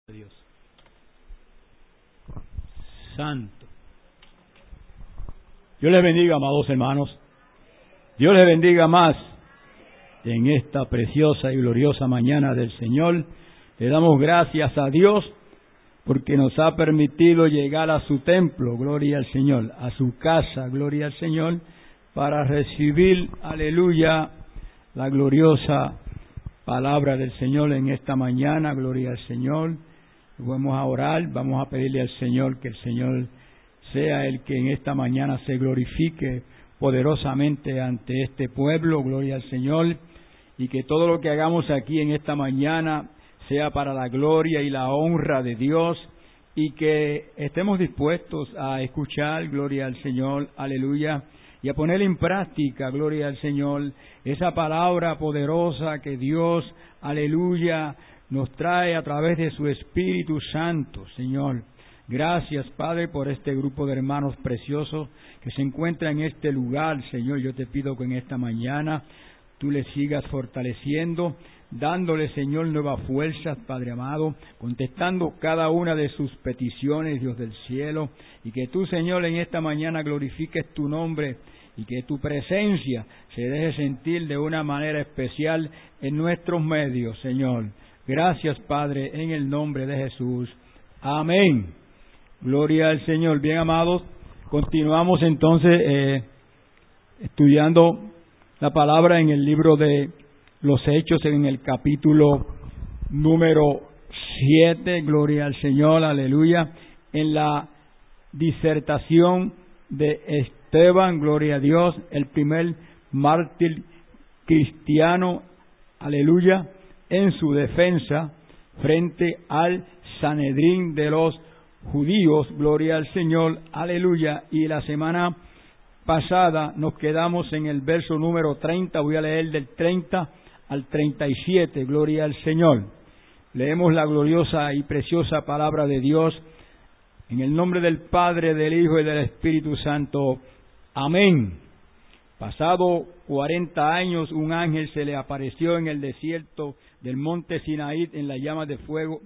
Dios santo. Dios les bendiga, amados hermanos. Dios les bendiga más en esta preciosa y gloriosa mañana del Señor. Le damos gracias a Dios porque nos ha permitido llegar a su templo, gloria al Señor, a su casa, gloria al Señor, para recibir, aleluya, la gloriosa palabra del Señor en esta mañana, gloria al Señor. Vamos a orar, vamos a pedirle al Señor que el Señor sea el que en esta mañana se glorifique poderosamente ante este pueblo, gloria al Señor, y que todo lo que hagamos aquí en esta mañana sea para la gloria y la honra de Dios, y que estemos dispuestos a escuchar, gloria al Señor, aleluya, y a poner en práctica, gloria al Señor, esa palabra poderosa que Dios, aleluya, nos trae a través de su Espíritu Santo, Señor. Gracias, Padre, por este grupo de hermanos preciosos que se encuentra en este lugar, Señor. Yo te pido que en esta mañana tú les sigas fortaleciendo, dándole, Señor, nuevas fuerzas, Padre amado, contestando cada una de sus peticiones, Dios del cielo, y que tú, Señor, en esta mañana glorifiques tu nombre y que tu presencia se deje sentir de una manera especial en nuestros medios, Señor. Gracias, Padre, en el nombre de Jesús. Amén. Gloria al Señor. Bien, amados, continuamos entonces estudiando la palabra en el libro de los Hechos, en el capítulo número 7. Gloria al Señor, aleluya. En la disertación de Esteban, gloria a Dios, el primer mártir cristiano, aleluya, en su defensa frente al Sanedrín de los judíos, gloria al Señor, aleluya. Y la semana pasada nos quedamos en el verso número 30, voy a leer del 30 al 37, gloria al Señor. Leemos la gloriosa y preciosa palabra de Dios en el nombre del Padre, del Hijo y del Espíritu Santo. Amén. Pasado 40 años, un ángel se le apareció en el desierto del monte Sinaí en la llama de fuego,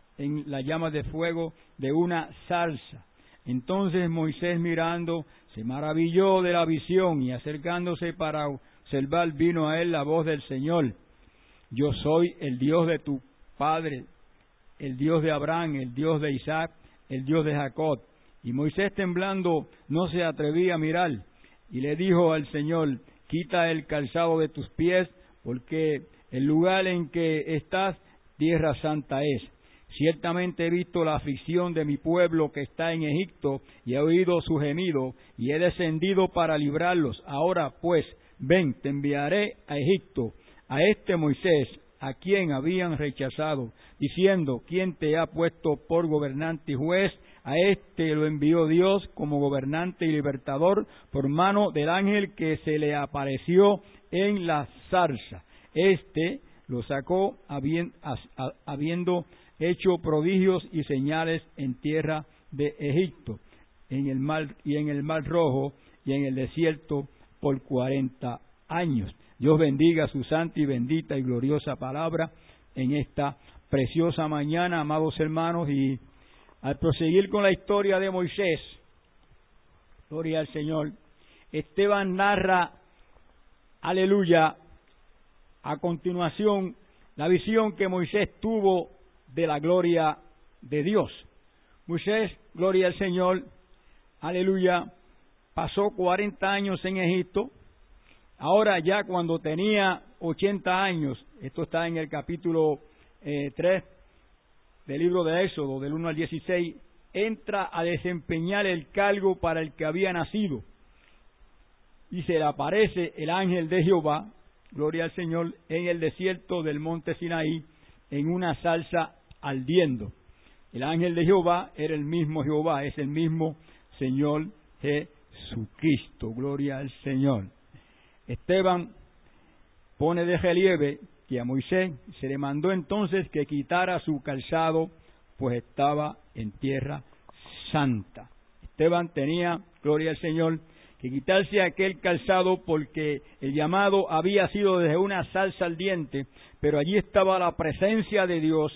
de una zarza. Entonces Moisés, mirando, se maravilló de la visión y acercándose para observar, vino a él la voz del Señor: Yo soy el Dios de tu padre, el Dios de Abraham, el Dios de Isaac, el Dios de Jacob. Y Moisés, temblando, no se atrevía a mirar. Y le dijo al Señor: Quita el calzado de tus pies, porque el lugar en que estás, tierra santa es. Ciertamente he visto la aflicción de mi pueblo que está en Egipto, y he oído su gemido, y he descendido para librarlos. Ahora pues, ven, te enviaré a Egipto, a este Moisés, a quien habían rechazado, diciendo: ¿Quién te ha puesto por gobernante y juez? A este lo envió Dios como gobernante y libertador por mano del ángel que se le apareció en la zarza. Este lo sacó habiendo hecho prodigios y señales en tierra de Egipto, en el mar Rojo y en el desierto por 40 años. Dios bendiga su santa y bendita y gloriosa palabra en esta preciosa mañana, amados hermanos. Y al proseguir con la historia de Moisés, gloria al Señor, Esteban narra, aleluya, a continuación la visión que Moisés tuvo de la gloria de Dios. Moisés, gloria al Señor, aleluya, pasó 40 años en Egipto. Ahora ya cuando tenía 80 años, esto está en el capítulo 3 del libro de Éxodo, del 1 al 16, entra a desempeñar el cargo para el que había nacido. Y se le aparece el ángel de Jehová, gloria al Señor, en el desierto del monte Sinaí, en una zarza ardiendo. El ángel de Jehová era el mismo Jehová, es el mismo Señor Jesucristo, gloria al Señor. Esteban pone de relieve que a Moisés se le mandó entonces que quitara su calzado, pues estaba en tierra santa. Esteban tenía, gloria al Señor, que quitarse aquel calzado porque el llamado había sido desde una zarza ardiente, pero allí estaba la presencia de Dios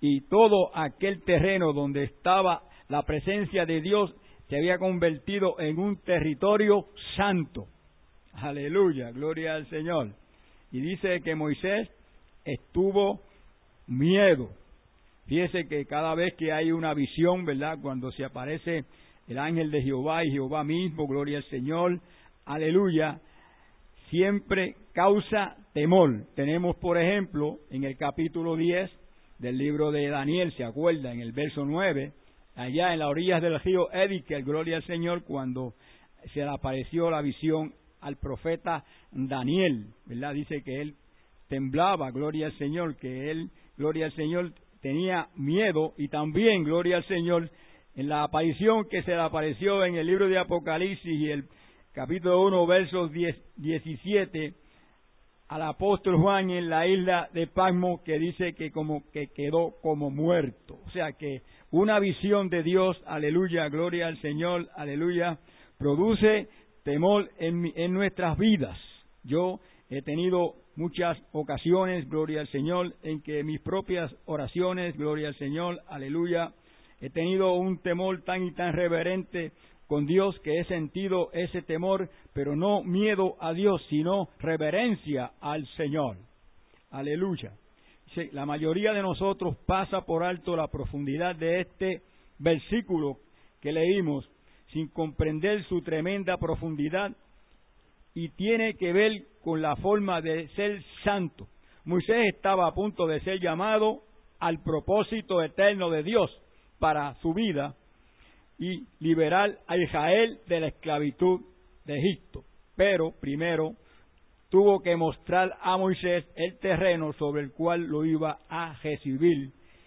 y todo aquel terreno donde estaba la presencia de Dios se había convertido en un territorio santo. Aleluya, gloria al Señor. Y dice que Moisés estuvo miedo. Fíjese que cada vez que hay una visión, ¿verdad? Cuando se aparece el ángel de Jehová y Jehová mismo, gloria al Señor, aleluya, siempre causa temor. Tenemos, por ejemplo, en el capítulo 10 del libro de Daniel, ¿se acuerda? En el verso 9, allá en las orillas del río Édikel, gloria al Señor, cuando se le apareció la visión al profeta Daniel, ¿verdad? Dice que él temblaba, gloria al Señor, que él, gloria al Señor, tenía miedo, y también, gloria al Señor, en la aparición que se le apareció en el libro de Apocalipsis y el capítulo 1, versos 17, al apóstol Juan en la isla de Patmos, que dice que como que quedó como muerto. O sea que una visión de Dios, aleluya, gloria al Señor, aleluya, produce temor en nuestras vidas. Yo he tenido muchas ocasiones, gloria al Señor, en que mis propias oraciones, gloria al Señor, aleluya, he tenido un temor tan y tan reverente con Dios que he sentido ese temor, pero no miedo a Dios, sino reverencia al Señor. Aleluya. Sí, la mayoría de nosotros pasa por alto la profundidad de este versículo que leímos, sin comprender su tremenda profundidad, y tiene que ver con la forma de ser santo. Moisés estaba a punto de ser llamado al propósito eterno de Dios para su vida y liberar a Israel de la esclavitud de Egipto. Pero primero tuvo que mostrar a Moisés el terreno sobre el cual lo iba a recibir.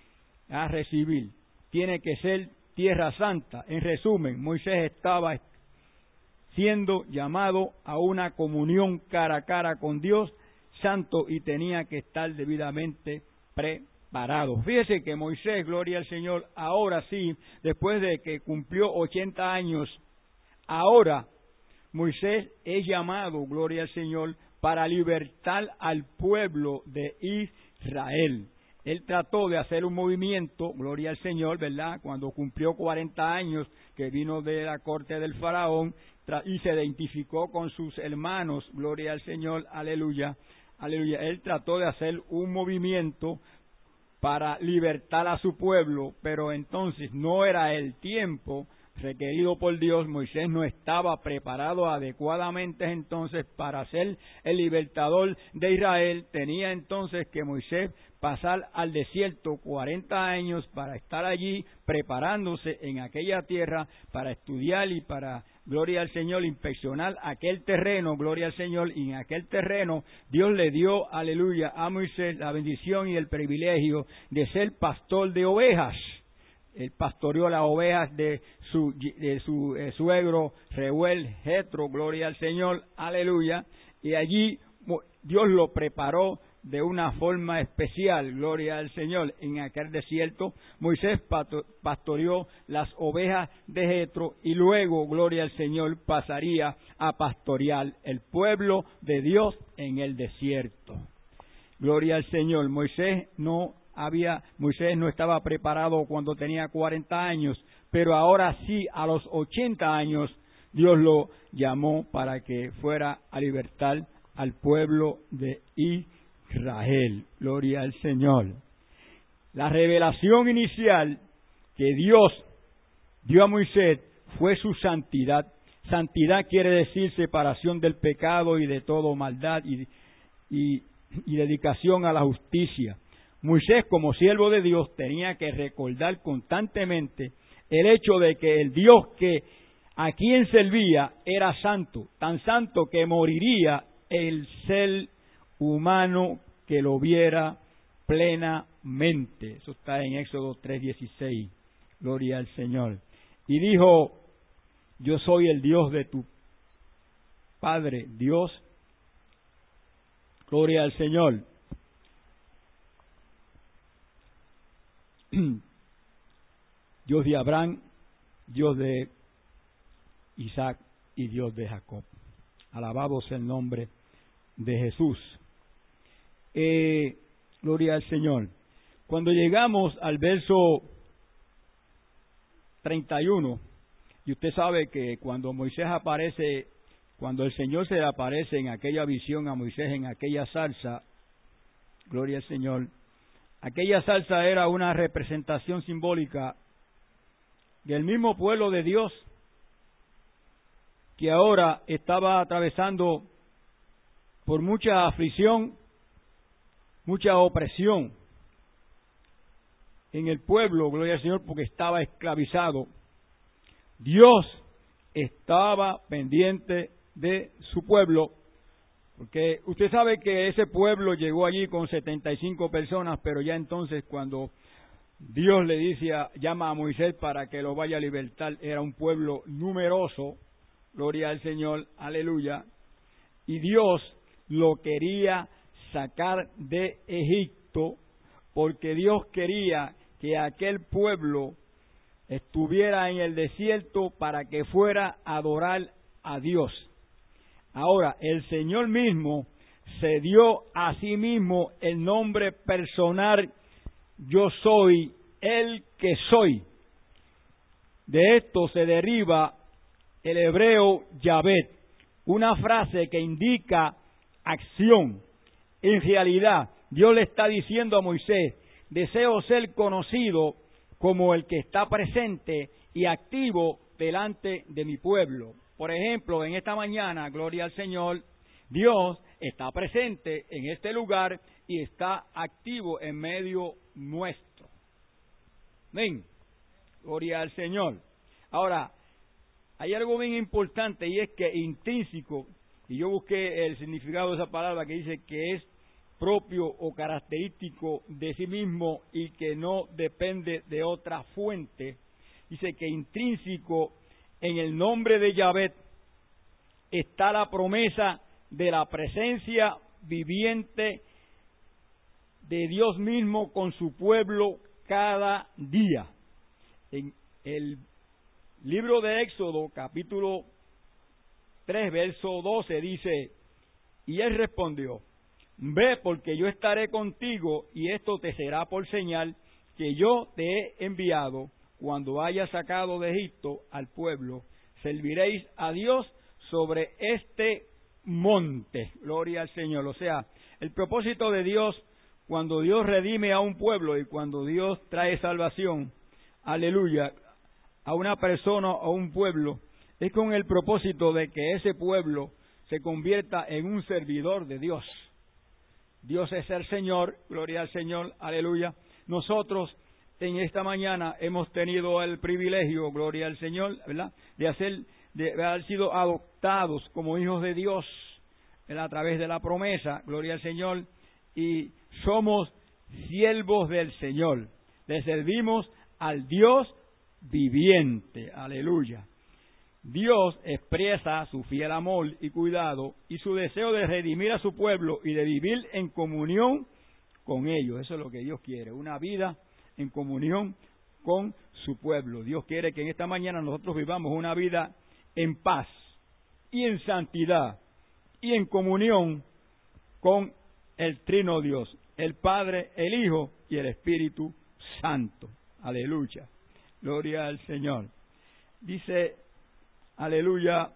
Tiene que ser tierra santa. En resumen, Moisés estaba siendo llamado a una comunión cara a cara con Dios santo y tenía que estar debidamente preparado. Fíjese que Moisés, gloria al Señor, ahora sí, después de que cumplió 80 años, ahora Moisés es llamado, gloria al Señor, para libertar al pueblo de Israel. Él trató de hacer un movimiento, gloria al Señor, ¿verdad? Cuando cumplió 40 años, que vino de la corte del faraón y se identificó con sus hermanos, gloria al Señor, aleluya, aleluya. Él trató de hacer un movimiento para libertar a su pueblo, pero entonces no era el tiempo requerido por Dios. Moisés no estaba preparado adecuadamente entonces para ser el libertador de Israel. Tenía entonces que Moisés pasar al desierto 40 años para estar allí preparándose en aquella tierra para estudiar y para, gloria al Señor, inspeccionar aquel terreno, gloria al Señor, y en aquel terreno Dios le dio, aleluya, a Moisés la bendición y el privilegio de ser pastor de ovejas. Él pastoreó las ovejas de su suegro Reuel, Jetro, gloria al Señor, aleluya, y allí Dios lo preparó de una forma especial, gloria al Señor. En aquel desierto Moisés pastoreó las ovejas de Jetro y luego, gloria al Señor, pasaría a pastorear el pueblo de Dios en el desierto. Gloria al Señor. Moisés no estaba preparado cuando tenía 40 años, pero ahora sí, a los 80 años, Dios lo llamó para que fuera a libertar al pueblo de Israel. Gloria al Señor. La revelación inicial que Dios dio a Moisés fue su santidad. Santidad quiere decir separación del pecado y de toda maldad y dedicación a la justicia. Moisés, como siervo de Dios, tenía que recordar constantemente el hecho de que el Dios a quien servía era santo, tan santo que moriría el ser humano que lo viera plenamente. Eso está en Éxodo 3:16. Gloria al Señor. Y dijo: yo soy el Dios de tu Padre, Dios. Gloria al Señor. Dios de Abraham, Dios de Isaac y Dios de Jacob. Alabado sea el nombre de Jesús. Gloria al Señor. Cuando llegamos al verso 31, y usted sabe que cuando Moisés aparece, cuando el Señor se le aparece en aquella visión a Moisés, en aquella zarza, gloria al Señor, aquella zarza era una representación simbólica del mismo pueblo de Dios que ahora estaba atravesando por mucha aflicción, mucha opresión en el pueblo, gloria al Señor, porque estaba esclavizado. Dios estaba pendiente de su pueblo, porque usted sabe que ese pueblo llegó allí con 75 personas, pero ya entonces cuando Dios le dice, llama a Moisés para que lo vaya a libertar, era un pueblo numeroso, gloria al Señor, aleluya, y Dios lo quería sacar de Egipto, porque Dios quería que aquel pueblo estuviera en el desierto para que fuera a adorar a Dios. Ahora, el Señor mismo se dio a sí mismo el nombre personal, yo soy el que soy. De esto se deriva el hebreo Yahvé, una frase que indica acción. En realidad, Dios le está diciendo a Moisés, deseo ser conocido como el que está presente y activo delante de mi pueblo. Por ejemplo, en esta mañana, gloria al Señor, Dios está presente en este lugar y está activo en medio nuestro. Amén. Gloria al Señor. Ahora, hay algo bien importante y es que intrínseco, y yo busqué el significado de esa palabra que dice que es propio o característico de sí mismo y que no depende de otra fuente. Dice que intrínseco en el nombre de Yahvé está la promesa de la presencia viviente de Dios mismo con su pueblo cada día. En el libro de Éxodo, capítulo 3, verso 12, dice, y él respondió, ve, porque yo estaré contigo, y esto te será por señal que yo te he enviado. Cuando haya sacado de Egipto al pueblo, serviréis a Dios sobre este monte. Gloria al Señor. O sea, el propósito de Dios, cuando Dios redime a un pueblo y cuando Dios trae salvación, aleluya, a una persona o a un pueblo, es con el propósito de que ese pueblo se convierta en un servidor de Dios. Dios es el Señor, gloria al Señor, aleluya. Nosotros en esta mañana hemos tenido el privilegio, gloria al Señor, ¿verdad?, de haber sido adoptados como hijos de Dios, ¿verdad?, a través de la promesa, gloria al Señor, y somos siervos del Señor. Le servimos al Dios viviente, aleluya. Dios expresa su fiel amor y cuidado y su deseo de redimir a su pueblo y de vivir en comunión con ellos. Eso es lo que Dios quiere, una vida en comunión con su pueblo. Dios quiere que en esta mañana nosotros vivamos una vida en paz y en santidad y en comunión con el Trino Dios, el Padre, el Hijo y el Espíritu Santo. Aleluya. Gloria al Señor. Dice, aleluya,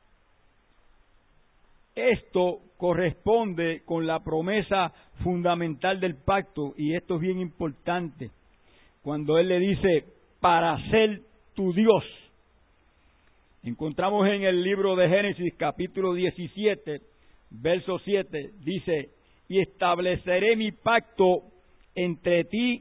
esto corresponde con la promesa fundamental del pacto, y esto es bien importante, cuando Él le dice, para ser tu Dios. Encontramos en el libro de Génesis, capítulo 17, verso 7, dice, y estableceré mi pacto entre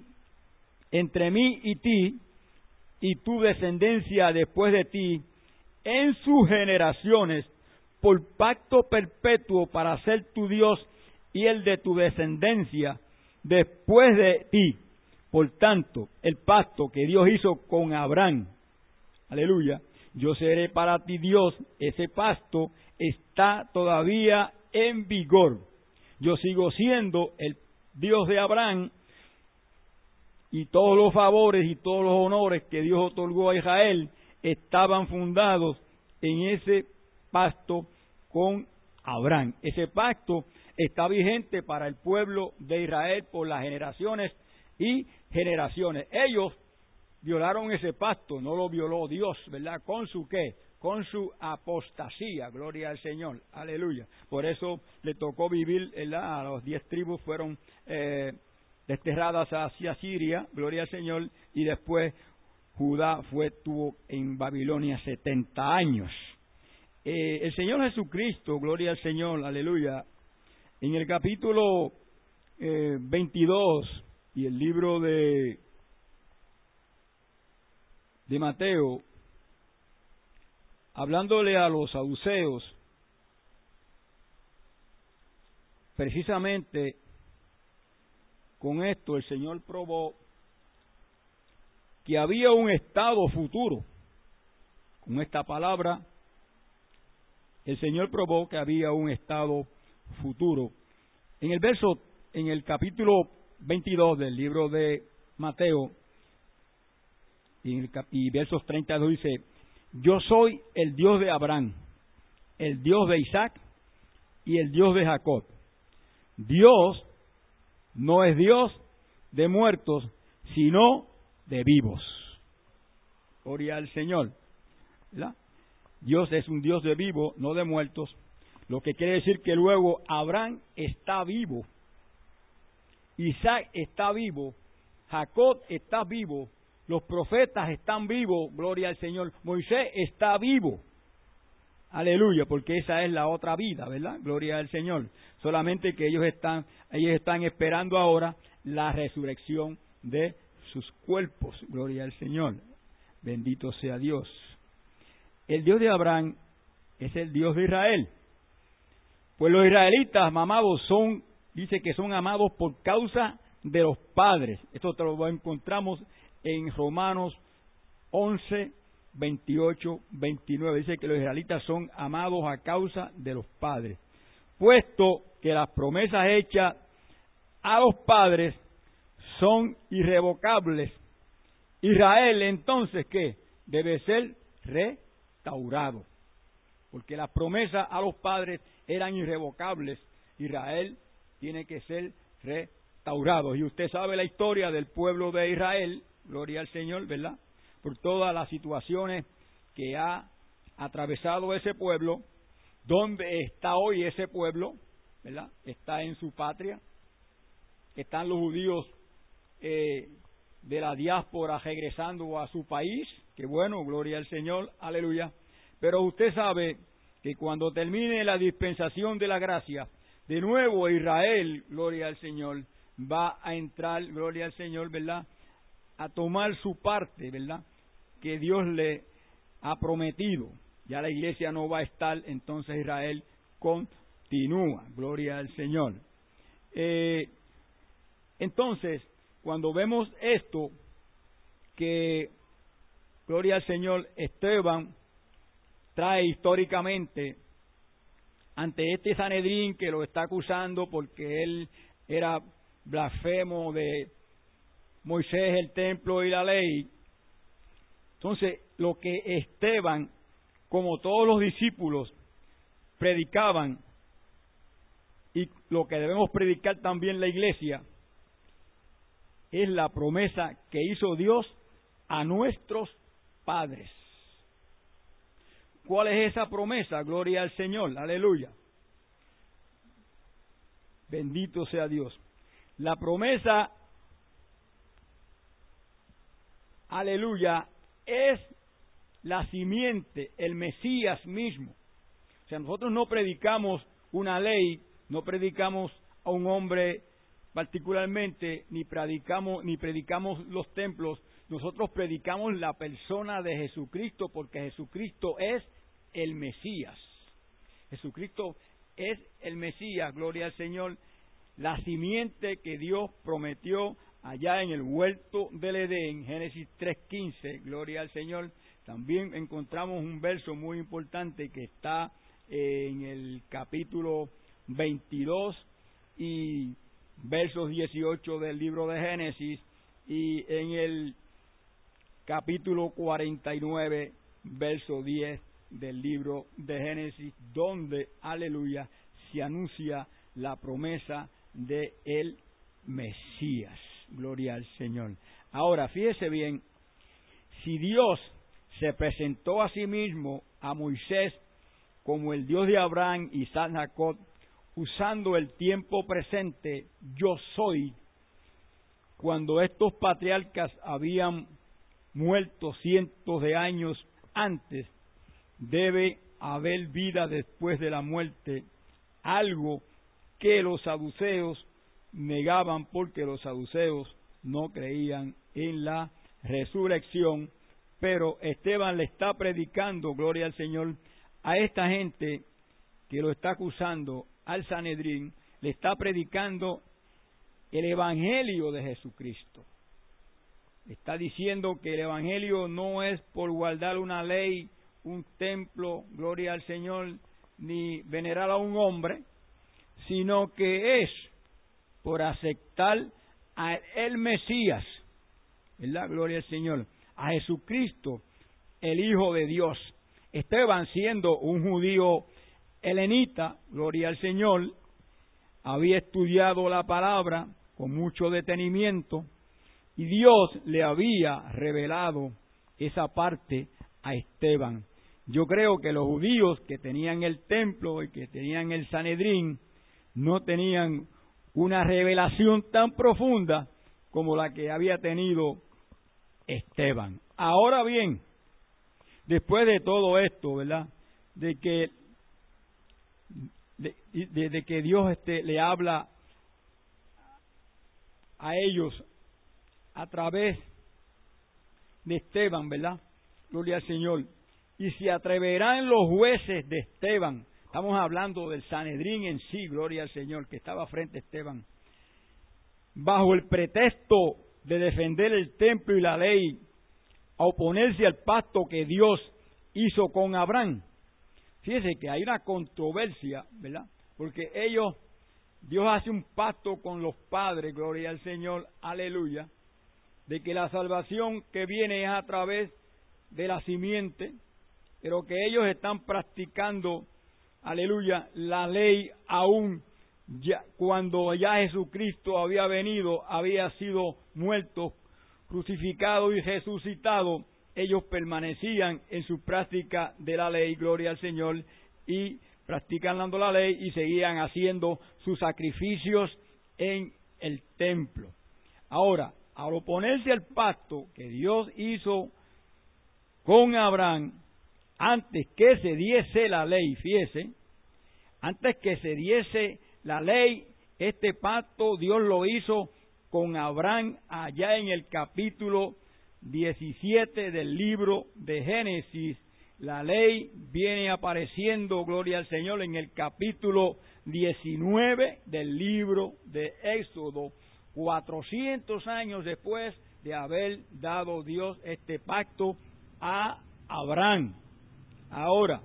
mí y ti, y tu descendencia después de ti, en sus generaciones, por pacto perpetuo para ser tu Dios y el de tu descendencia después de ti. Por tanto, el pacto que Dios hizo con Abraham, aleluya, yo seré para ti Dios, ese pacto está todavía en vigor. Yo sigo siendo el Dios de Abraham, y todos los favores y todos los honores que Dios otorgó a Israel estaban fundados en ese pacto con Abraham. Ese pacto está vigente para el pueblo de Israel por las generaciones y generaciones. Ellos violaron ese pacto, no lo violó Dios, ¿verdad? ¿Con su qué? Con su apostasía, gloria al Señor, aleluya. Por eso le tocó vivir, ¿verdad? A las 10 tribus fueron desterradas hacia Siria, gloria al Señor, y después Judá estuvo en Babilonia 70 años. El Señor Jesucristo, gloria al Señor, aleluya, en el capítulo 22 y el libro de Mateo, hablándole a los saduceos, precisamente con esto el Señor probó que había un estado futuro. Con esta palabra, el Señor probó que había un estado futuro. En el capítulo 22 del libro de Mateo, y versos 32 dice: yo soy el Dios de Abraham, el Dios de Isaac y el Dios de Jacob. Dios no es Dios de muertos, sino de vivos. Gloria al Señor, ¿verdad? Dios es un Dios de vivos, no de muertos, lo que quiere decir que luego Abraham está vivo, Isaac está vivo, Jacob está vivo, los profetas están vivos, gloria al Señor, Moisés está vivo, aleluya, porque esa es la otra vida, ¿verdad? Gloria al Señor. Solamente que ellos están esperando ahora la resurrección de sus cuerpos, gloria al Señor. Bendito sea Dios. El Dios de Abraham es el Dios de Israel. Pues los israelitas, amados, dice que son amados por causa de los padres. Esto lo encontramos en Romanos 11, 28, 29. Dice que los israelitas son amados a causa de los padres. Puesto que las promesas hechas a los padres son irrevocables, Israel, entonces, ¿qué? Debe ser restaurado. Porque las promesas a los padres eran irrevocables. Israel tiene que ser restaurado. Y usted sabe la historia del pueblo de Israel, gloria al Señor, ¿verdad? Por todas las situaciones que ha atravesado ese pueblo. ¿Dónde está hoy ese pueblo? ¿Verdad? Está en su patria. Están los judíos de la diáspora regresando a su país, que bueno, gloria al Señor, aleluya. Pero usted sabe que cuando termine la dispensación de la gracia, de nuevo Israel, gloria al Señor, va a entrar, gloria al Señor, ¿verdad?, a tomar su parte, ¿verdad?, que Dios le ha prometido. Ya la iglesia no va a estar, entonces Israel continúa, gloria al Señor. Entonces, cuando vemos esto, que, gloria al Señor, Esteban trae históricamente ante este Sanedrín que lo está acusando porque él era blasfemo de Moisés, el templo y la ley. Entonces, lo que Esteban, como todos los discípulos, predicaban, y lo que debemos predicar también la iglesia, es la promesa que hizo Dios a nuestros padres. ¿Cuál es esa promesa? Gloria al Señor, aleluya. Bendito sea Dios. La promesa, aleluya, es la simiente, el Mesías mismo. O sea, nosotros no predicamos una ley, no predicamos a un hombre particularmente, ni predicamos los templos. Nosotros predicamos la persona de Jesucristo, porque Jesucristo es el Mesías. Jesucristo es el Mesías, gloria al Señor, la simiente que Dios prometió allá en el huerto del Edén, Génesis 3:15, gloria al Señor. También encontramos un verso muy importante que está en el capítulo 22 y versos 18 del libro de Génesis, y en el capítulo 49, verso 10 del libro de Génesis, donde, aleluya, se anuncia la promesa de el Mesías. gloria al Señor. Ahora, fíjese bien, si Dios se presentó a sí mismo a Moisés como el Dios de Abraham, Isaac, Jacob, usando el tiempo presente, yo soy, cuando estos patriarcas habían muerto cientos de años antes, debe haber vida después de la muerte, algo que los saduceos negaban porque los saduceos no creían en la resurrección. Pero Esteban le está predicando, gloria al Señor, a esta gente que lo está acusando, al Sanedrín, le está predicando el Evangelio de Jesucristo. Está diciendo que el Evangelio no es por guardar una ley, un templo, gloria al Señor, ni venerar a un hombre, sino que es por aceptar a el Mesías, ¿verdad? Gloria al Señor, a Jesucristo, el Hijo de Dios. Esteban, siendo un judío helenita, gloria al Señor, había estudiado la palabra con mucho detenimiento y Dios le había revelado esa parte a Esteban. Yo creo que los judíos que tenían el templo y que tenían el Sanedrín no tenían una revelación tan profunda como la que había tenido Esteban. Ahora bien, después de todo esto, ¿verdad? De que Dios le habla a ellos a través de Esteban, ¿verdad? Gloria al Señor. Y se atreverán los jueces de Esteban. Estamos hablando del Sanedrín en sí, gloria al Señor, que estaba frente a Esteban. Bajo el pretexto de defender el templo y la ley, a oponerse al pacto que Dios hizo con Abraham. Fíjese que hay una controversia, ¿verdad? Porque Dios hace un pacto con los padres, gloria al Señor, aleluya, de que la salvación que viene es a través de la simiente, pero que ellos están practicando, aleluya, la ley aún cuando ya Jesucristo había venido, había sido muerto, crucificado y resucitado. Ellos permanecían en su práctica de la ley, gloria al Señor, y practicando la ley y seguían haciendo sus sacrificios en el templo. Ahora, al oponerse al pacto que Dios hizo con Abraham, antes que se diese la ley, fíjese, antes que se diese la ley, este pacto Dios lo hizo con Abraham allá en el capítulo 17 del libro de Génesis. La ley viene apareciendo, gloria al Señor, en el capítulo 19 del libro de Éxodo, 400 años después de haber dado Dios este pacto a Abraham. Ahora,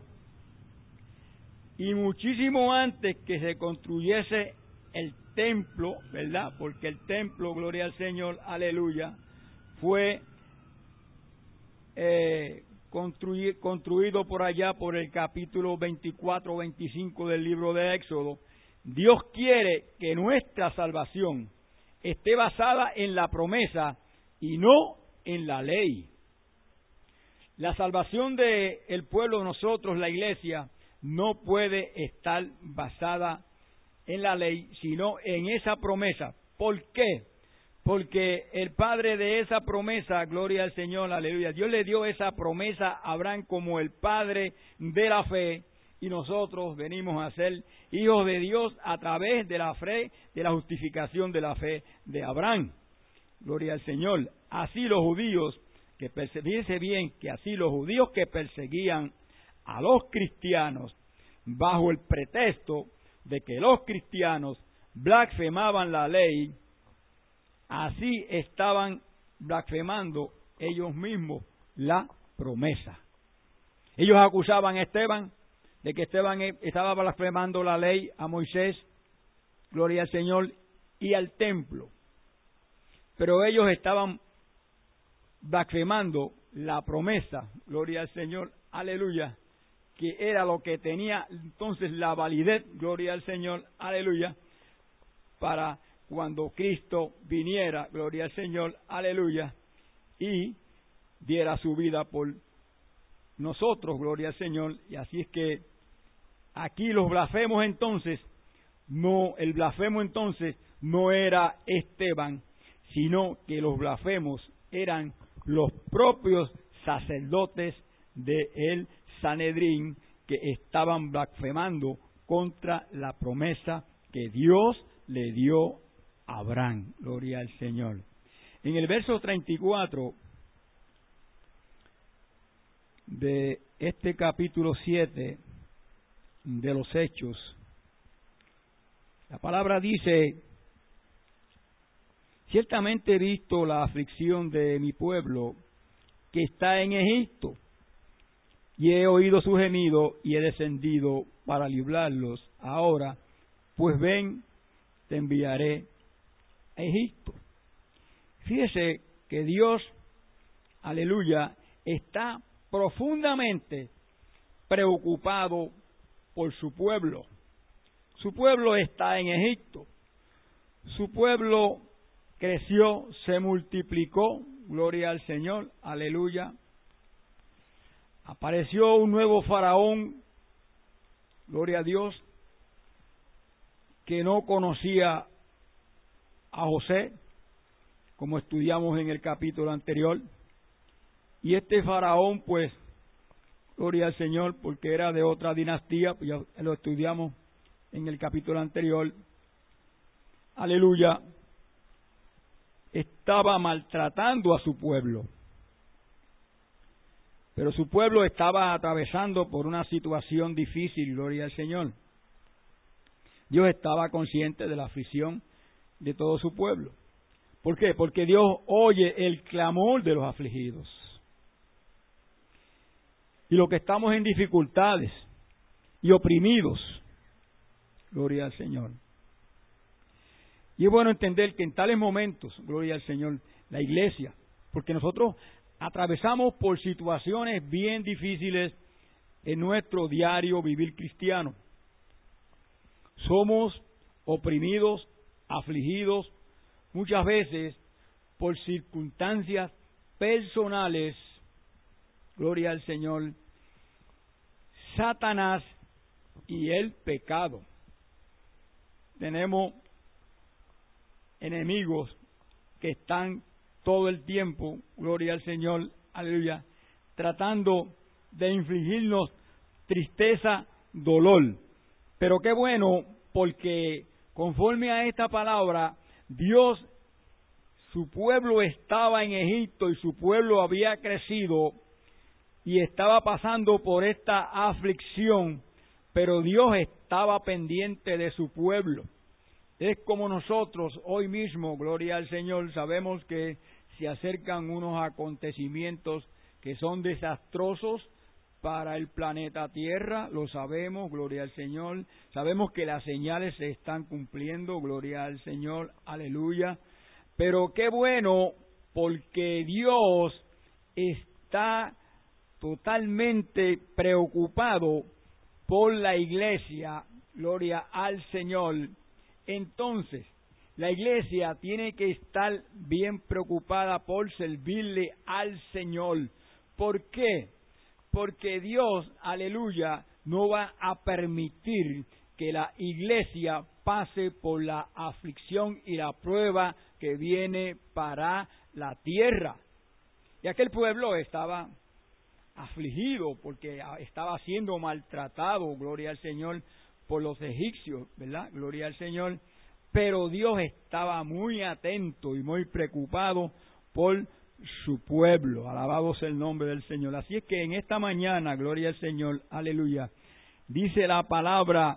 y muchísimo antes que se construyese el templo, ¿verdad? Porque el templo, gloria al Señor, aleluya, fue construido por allá por el capítulo 24 o 25 del libro de Éxodo. Dios quiere que nuestra salvación esté basada en la promesa y no en la ley. La salvación del pueblo de nosotros, la iglesia, no puede estar basada en la ley, sino en esa promesa. ¿Por qué? Porque el padre de esa promesa, gloria al Señor, aleluya, Dios le dio esa promesa a Abraham como el padre de la fe, y nosotros venimos a ser hijos de Dios a través de la fe, de la justificación de la fe de Abraham. Gloria al Señor. Así los judíos, fíjense bien, que así los judíos que perseguían a los cristianos bajo el pretexto de que los cristianos blasfemaban la ley, así estaban blasfemando ellos mismos la promesa. Ellos acusaban a Esteban de que Esteban estaba blasfemando la ley, a Moisés, gloria al Señor, y al templo. Pero ellos estaban blasfemando la promesa, gloria al Señor, aleluya, que era lo que tenía entonces la validez, gloria al Señor, aleluya, para cuando Cristo viniera, gloria al Señor, aleluya, y diera su vida por nosotros, gloria al Señor. Y así es que aquí los blasfemos entonces, el blasfemo entonces no era Esteban, sino que los blasfemos eran los propios sacerdotes del Sanedrín, que estaban blasfemando contra la promesa que Dios le dio a Abraham. Gloria al Señor. En el verso 34 de este capítulo 7 de los Hechos, la palabra dice: ciertamente he visto la aflicción de mi pueblo que está en Egipto, y he oído su gemido y he descendido para librarlos. Ahora, pues ven, te enviaré a Egipto. Fíjese que Dios, aleluya, está profundamente preocupado por su pueblo. Su pueblo está en Egipto. Su pueblo creció, se multiplicó, gloria al Señor, aleluya. Apareció un nuevo faraón, gloria a Dios, que no conocía a José, como estudiamos en el capítulo anterior. Y este faraón, pues, gloria al Señor, porque era de otra dinastía, pues ya lo estudiamos en el capítulo anterior, aleluya, estaba maltratando a su pueblo. Pero su pueblo estaba atravesando por una situación difícil, gloria al Señor. Dios estaba consciente de la aflicción de todo su pueblo. ¿Por qué? Porque Dios oye el clamor de los afligidos. Y los que estamos en dificultades y oprimidos, gloria al Señor. Y es bueno entender que en tales momentos, gloria al Señor, la iglesia, porque nosotros atravesamos por situaciones bien difíciles en nuestro diario vivir cristiano. Somos oprimidos, afligidos, muchas veces por circunstancias personales, gloria al Señor, Satanás y el pecado. Tenemos enemigos que están todo el tiempo, gloria al Señor, aleluya, tratando de infligirnos tristeza, dolor. Pero qué bueno, porque conforme a esta palabra, Dios, su pueblo estaba en Egipto y su pueblo había crecido y estaba pasando por esta aflicción, pero Dios estaba pendiente de su pueblo. Es como nosotros hoy mismo, gloria al Señor, sabemos que se acercan unos acontecimientos que son desastrosos para el planeta Tierra, lo sabemos, gloria al Señor. Sabemos que las señales se están cumpliendo, gloria al Señor, aleluya. Pero qué bueno, porque Dios está totalmente preocupado por la iglesia, gloria al Señor. Entonces, la iglesia tiene que estar bien preocupada por servirle al Señor. ¿Por qué? Porque Dios, aleluya, no va a permitir que la iglesia pase por la aflicción y la prueba que viene para la tierra. Y aquel pueblo estaba afligido porque estaba siendo maltratado, gloria al Señor, por los egipcios, ¿verdad? Gloria al Señor. Pero Dios estaba muy atento y muy preocupado por su pueblo. Alabado sea el nombre del Señor. Así es que en esta mañana, gloria al Señor, aleluya, dice la palabra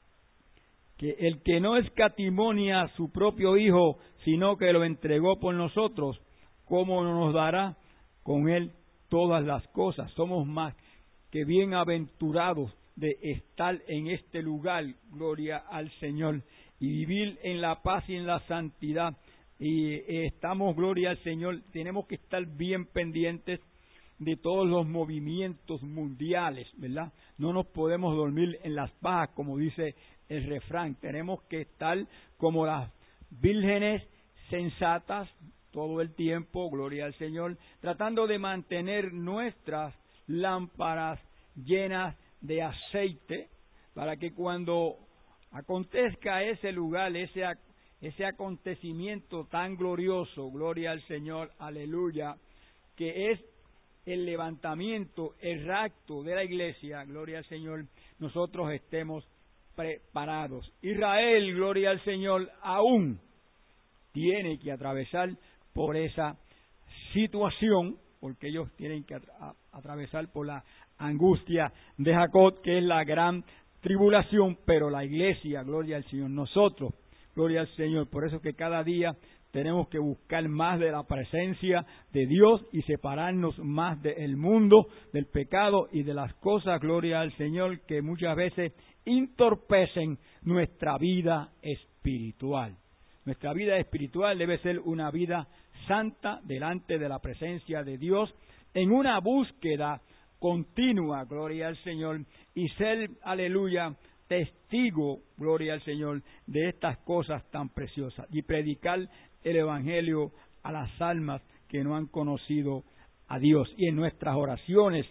que el que no escatimonia a su propio Hijo, sino que lo entregó por nosotros, ¿cómo no nos dará con él todas las cosas? Somos más que bienaventurados de estar en este lugar, gloria al Señor, y vivir en la paz y en la santidad. Y estamos, gloria al Señor, tenemos que estar bien pendientes de todos los movimientos mundiales, ¿verdad? No nos podemos dormir en las pajas, como dice el refrán. Tenemos que estar como las vírgenes sensatas todo el tiempo, gloria al Señor, tratando de mantener nuestras lámparas llenas de aceite, para que cuando acontezca ese lugar, ese acontecimiento tan glorioso, gloria al Señor, aleluya, que es el levantamiento, el rapto de la iglesia, gloria al Señor, nosotros estemos preparados. Israel, gloria al Señor, aún tiene que atravesar por esa situación, porque ellos tienen que atravesar por la angustia de Jacob, que es la gran tribulación, pero la iglesia, gloria al Señor, nosotros, gloria al Señor, por eso que cada día tenemos que buscar más de la presencia de Dios y separarnos más del mundo, del pecado y de las cosas, gloria al Señor, que muchas veces entorpecen nuestra vida espiritual. Nuestra vida espiritual debe ser una vida santa delante de la presencia de Dios, en una búsqueda continua, gloria al Señor, y ser, aleluya, testigo, gloria al Señor, de estas cosas tan preciosas, y predicar el Evangelio a las almas que no han conocido a Dios. Y en nuestras oraciones,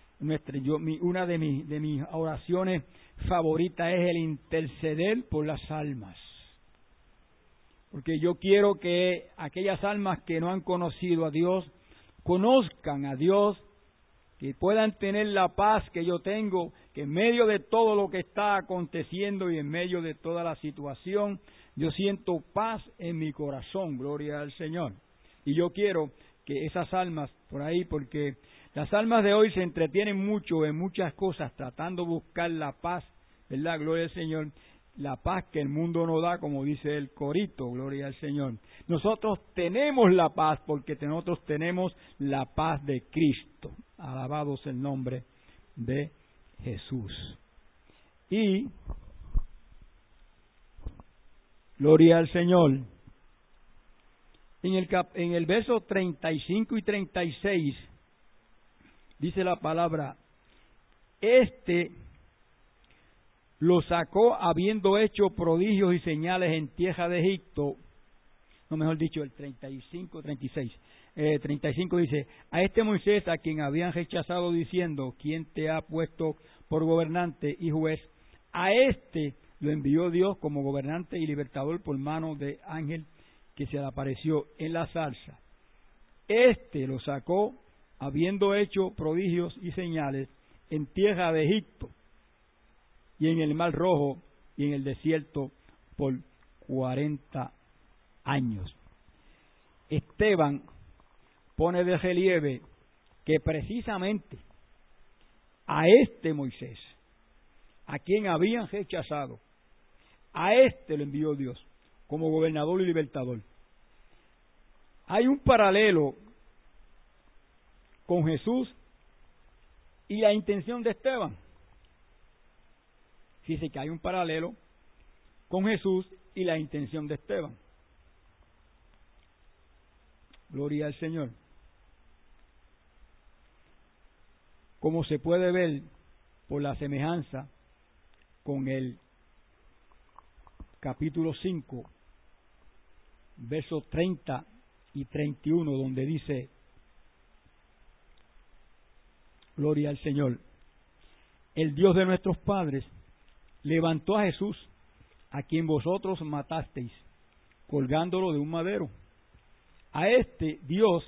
una de mis oraciones favoritas es el interceder por las almas. Porque yo quiero que aquellas almas que no han conocido a Dios, conozcan a Dios, que puedan tener la paz que yo tengo, que en medio de todo lo que está aconteciendo y en medio de toda la situación, yo siento paz en mi corazón, gloria al Señor. Y yo quiero que esas almas por ahí, porque las almas de hoy se entretienen mucho en muchas cosas, tratando de buscar la paz, ¿verdad? Gloria al Señor. La paz que el mundo no da, como dice el corito, gloria al Señor. Nosotros tenemos la paz porque nosotros tenemos la paz de Cristo. Alabado sea el nombre de Jesús. Y, gloria al Señor, en el verso 35 y 36, dice la palabra, lo sacó habiendo hecho prodigios y señales en tierra de Egipto. No, mejor dicho, el 35 dice, a Moisés, a quien habían rechazado diciendo, ¿quién te ha puesto por gobernante y juez? A lo envió Dios como gobernante y libertador por mano de ángel que se le apareció en la zarza. Lo sacó habiendo hecho prodigios y señales en tierra de Egipto, y en el Mar Rojo, y en el desierto por 40 años. Esteban pone de relieve que precisamente a Moisés, a quien habían rechazado, a lo envió Dios como gobernador y libertador. Hay un paralelo con Jesús y la intención de Esteban. Dice que hay un paralelo con Jesús y la intención de Esteban. Gloria al Señor. Como se puede ver por la semejanza con el capítulo 5, versos 30 y 31, donde dice, gloria al Señor, el Dios de nuestros padres levantó a Jesús, a quien vosotros matasteis, colgándolo de un madero. A Dios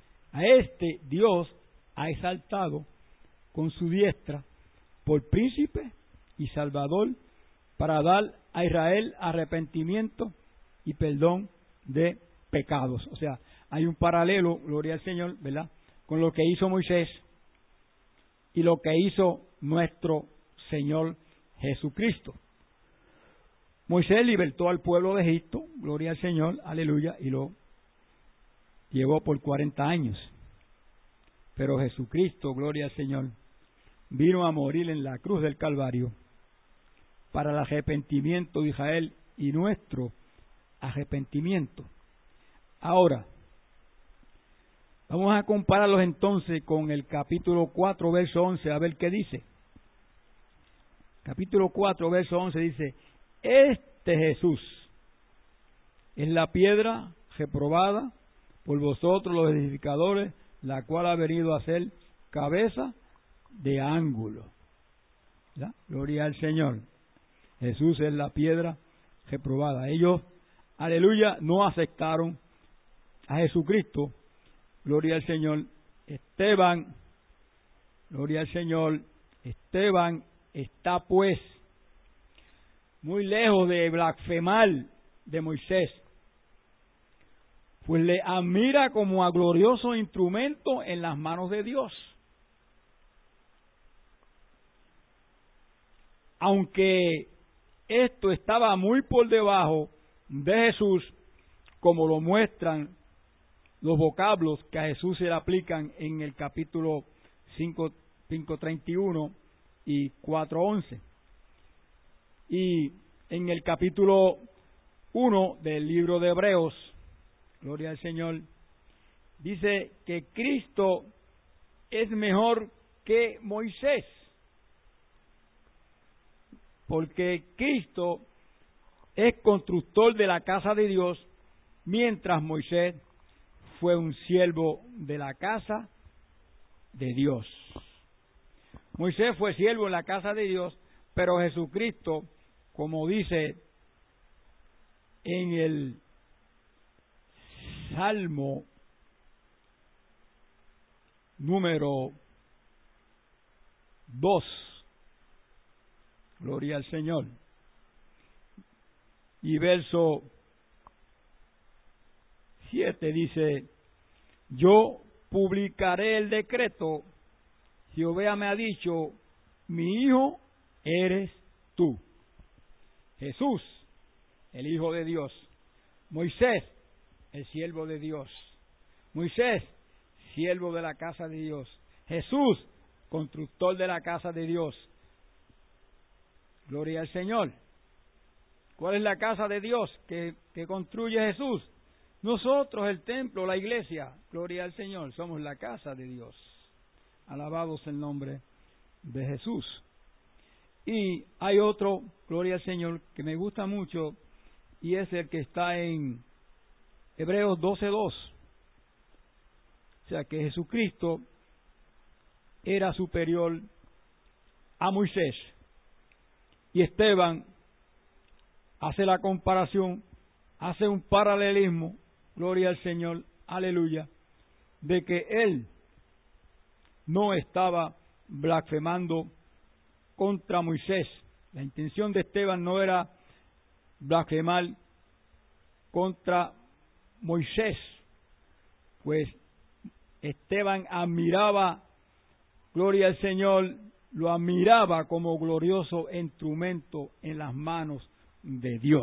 ha exaltado con su diestra por príncipe y salvador, para dar a Israel arrepentimiento y perdón de pecados. O sea, hay un paralelo, gloria al Señor, ¿verdad?, con lo que hizo Moisés y lo que hizo nuestro Señor Jesucristo. Moisés libertó al pueblo de Egipto, gloria al Señor, aleluya, y lo llevó por 40 años. Pero Jesucristo, gloria al Señor, vino a morir en la cruz del Calvario para el arrepentimiento de Israel y nuestro arrepentimiento. Ahora, vamos a compararlos entonces con el capítulo 4, verso 11, a ver qué dice. Capítulo 4, verso 11 dice, Jesús es la piedra reprobada por vosotros los edificadores, la cual ha venido a ser cabeza de ángulo. ¿Ya? Gloria al Señor. Jesús es la piedra reprobada. Ellos, aleluya, no aceptaron a Jesucristo. Gloria al Señor. Esteban, gloria al Señor. Esteban está pues muy lejos de blasfemar de Moisés, pues le admira como a glorioso instrumento en las manos de Dios. Aunque esto estaba muy por debajo de Jesús, como lo muestran los vocablos que a Jesús se le aplican en el capítulo 5:31 y 4:11. Y en el capítulo 1 del libro de Hebreos, gloria al Señor, dice que Cristo es mejor que Moisés, porque Cristo es constructor de la casa de Dios, mientras Moisés fue un siervo de la casa de Dios. Moisés fue siervo en la casa de Dios, pero Jesucristo, como dice en el Salmo número 2, gloria al Señor, y verso 7 dice: yo publicaré el decreto, Jehová me ha dicho, mi hijo eres tú. Jesús, el Hijo de Dios. Moisés, el siervo de Dios. Moisés, siervo de la casa de Dios. Jesús, constructor de la casa de Dios. Gloria al Señor. ¿Cuál es la casa de Dios que construye Jesús? Nosotros, el templo, la iglesia. Gloria al Señor. Somos la casa de Dios. Alabados el nombre de Jesús. Y hay otro, gloria al Señor, que me gusta mucho, y es el que está en Hebreos 12:2. O sea, que Jesucristo era superior a Moisés. Y Esteban hace la comparación, hace un paralelismo, gloria al Señor, aleluya, de que él no estaba blasfemando contra Moisés. La intención de Esteban no era blasfemar contra Moisés, pues Esteban admiraba, gloria al Señor, lo admiraba como glorioso instrumento en las manos de Dios.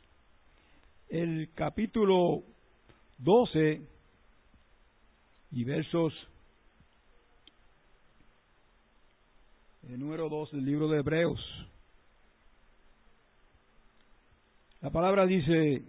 El capítulo 12 y versos el número 2 del libro de Hebreos. La palabra dice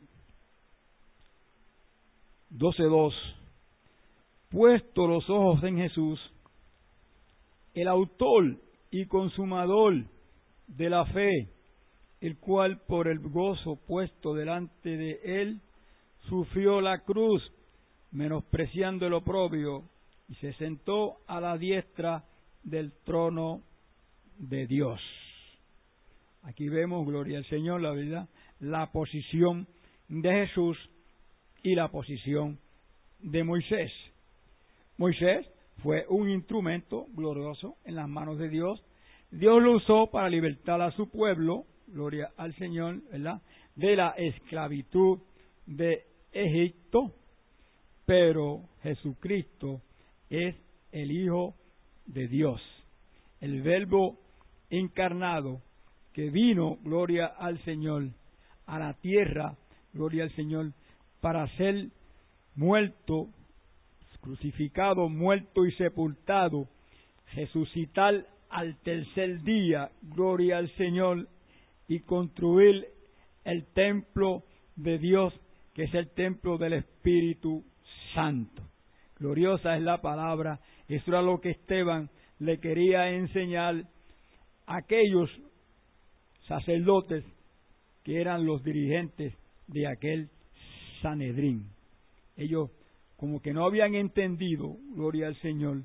12:2: puesto los ojos en Jesús, el autor y consumador de la fe, el cual por el gozo puesto delante de él sufrió la cruz, menospreciando el oprobio, y se sentó a la diestra del trono de Dios. Aquí vemos, gloria al Señor, la verdad, la posición de Jesús y la posición de Moisés. Moisés fue un instrumento glorioso en las manos de Dios. Dios lo usó para libertar a su pueblo, gloria al Señor, ¿verdad?, de la esclavitud de Egipto. Pero Jesucristo es el Hijo de Dios, el Verbo encarnado que vino, gloria al Señor, a la tierra, gloria al Señor, para ser muerto, crucificado, muerto y sepultado, resucitar al tercer día, gloria al Señor, y construir el templo de Dios, que es el templo del Espíritu Santo. Gloriosa es la palabra. Eso era lo que Esteban le quería enseñar a aquellos sacerdotes que eran los dirigentes de aquel Sanedrín. Ellos como que no habían entendido, gloria al Señor,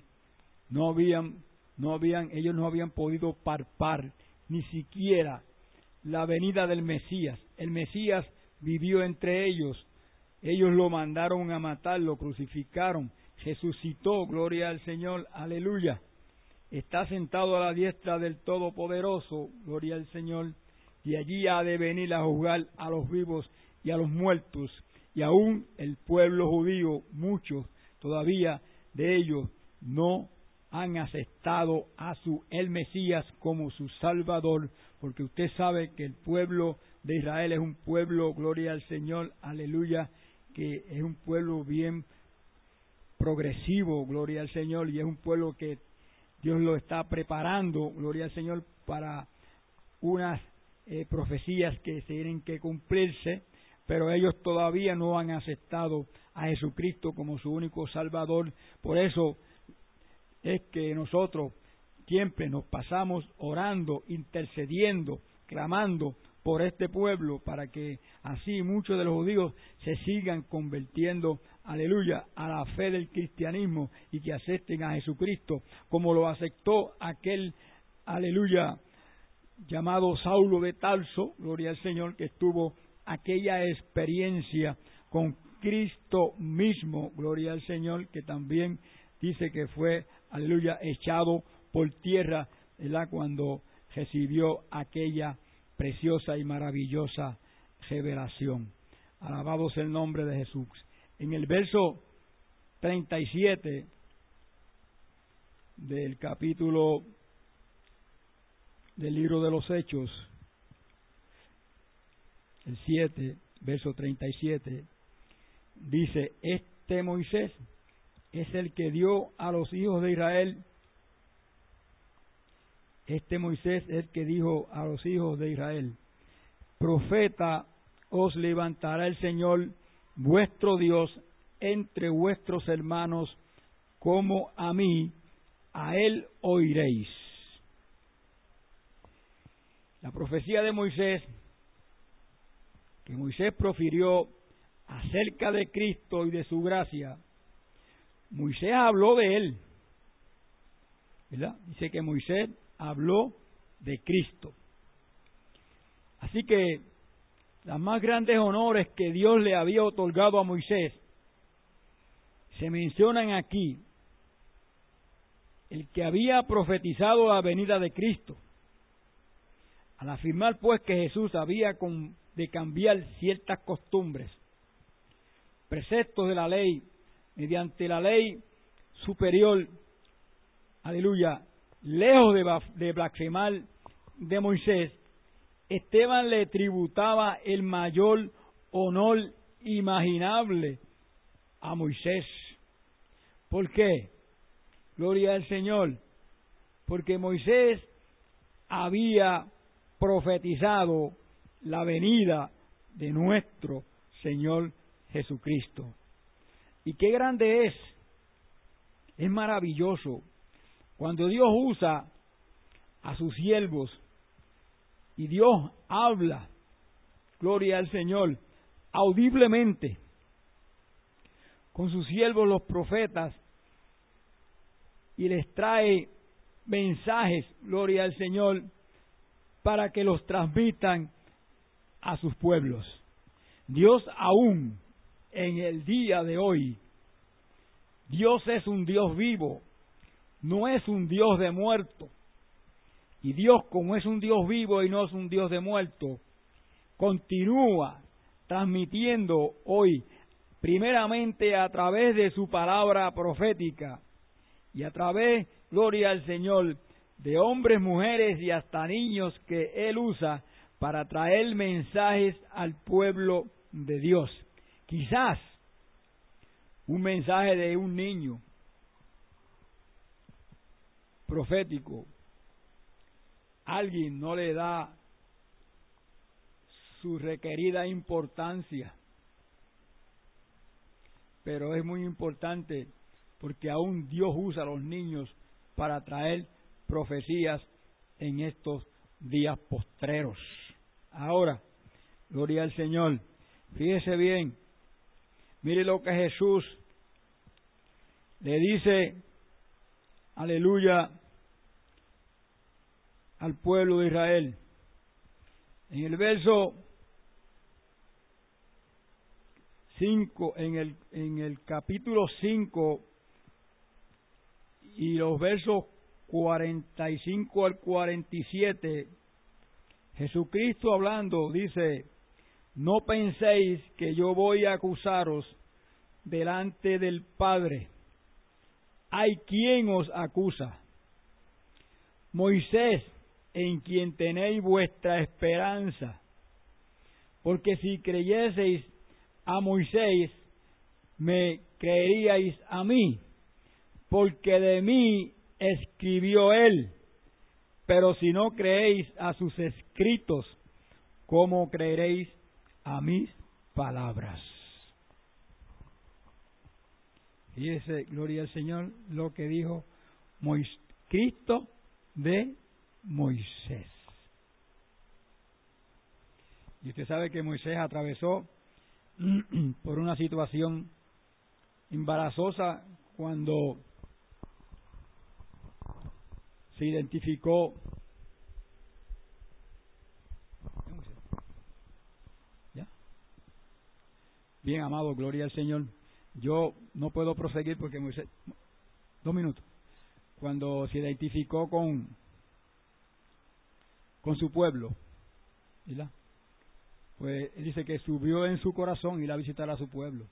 ellos no habían podido palpar ni siquiera la venida del Mesías. El Mesías vivió entre ellos lo mandaron a matar, lo crucificaron, resucitó, gloria al Señor, aleluya. Está sentado a la diestra del Todopoderoso, gloria al Señor, y allí ha de venir a juzgar a los vivos y a los muertos, y aún el pueblo judío, muchos todavía de ellos no han aceptado el Mesías como su Salvador, porque usted sabe que el pueblo de Israel es un pueblo, gloria al Señor, aleluya, que es un pueblo bien progresivo, gloria al Señor, y es un pueblo que Dios lo está preparando, gloria al Señor, para unas profecías que tienen que cumplirse, pero ellos todavía no han aceptado a Jesucristo como su único Salvador. Por eso es que nosotros siempre nos pasamos orando, intercediendo, clamando por este pueblo, para que así muchos de los judíos se sigan convirtiendo, aleluya, a la fe del cristianismo y que acepten a Jesucristo como lo aceptó aquel, aleluya, llamado Saulo de Tarso, gloria al Señor, que tuvo aquella experiencia con Cristo mismo, gloria al Señor, que también dice que fue, aleluya, echado por tierra, ¿verdad?, cuando recibió aquella preciosa y maravillosa revelación. Alabado sea el nombre de Jesús. En el verso 37 del capítulo del libro de los Hechos, el 7, verso 37, dice: este Moisés es el que dio a los hijos de Israel. Este Moisés es el que dijo a los hijos de Israel: profeta os levantará el Señor vuestro Dios entre vuestros hermanos, como a mí, a él oiréis. La profecía de Moisés, que Moisés profirió acerca de Cristo y de su gracia, Moisés habló de él, ¿verdad? Dice que Moisés habló de Cristo. Así que los más grandes honores que Dios le había otorgado a Moisés se mencionan aquí. El que había profetizado la venida de Cristo, al afirmar pues que Jesús había de cambiar ciertas costumbres, preceptos de la ley, mediante la ley superior, aleluya, lejos de blasfemar de Moisés, Esteban le tributaba el mayor honor imaginable a Moisés. ¿Por qué? Gloria al Señor. Porque Moisés había profetizado la venida de nuestro Señor Jesucristo. Y qué grande es. Es maravilloso cuando Dios usa a sus siervos y Dios habla, gloria al Señor, audiblemente con sus siervos los profetas, y les trae mensajes, gloria al Señor, para que los transmitan a sus pueblos. Dios aún en el día de hoy, Dios es un Dios vivo, no es un Dios de muerto. Y Dios, como es un Dios vivo y no es un Dios de muerto, continúa transmitiendo hoy, primeramente a través de su palabra profética y a través, gloria al Señor, de hombres, mujeres y hasta niños que Él usa para traer mensajes al pueblo de Dios. Quizás un mensaje de un niño profético, alguien no le da su requerida importancia, pero es muy importante porque aún Dios usa a los niños para traer profecías en estos días postreros. Ahora, gloria al Señor, fíjese bien, Mire lo que Jesús le dice, aleluya, al pueblo de Israel. En el verso 5, en el capítulo 5 y los versos 45 al 47, Jesucristo hablando dice: no penséis que yo voy a acusaros delante del Padre. Hay quien os acusa, Moisés, en quien tenéis vuestra esperanza. Porque si creyeseis a Moisés, me creeríais a mí, porque de mí escribió él. Pero si no creéis a sus escritos, ¿cómo creeréis a mis palabras? Fíjese, gloria al Señor, lo que dijo Cristo de Moisés. Y usted sabe que Moisés atravesó por una situación embarazosa cuando se identificó. ¿Ya? Bien, amado, gloria al Señor. Yo no puedo proseguir porque Moisés... 2 minutos. Cuando se identificó con su pueblo, ¿verdad? Pues él dice que subió en su corazón ir a visitar a su pueblo.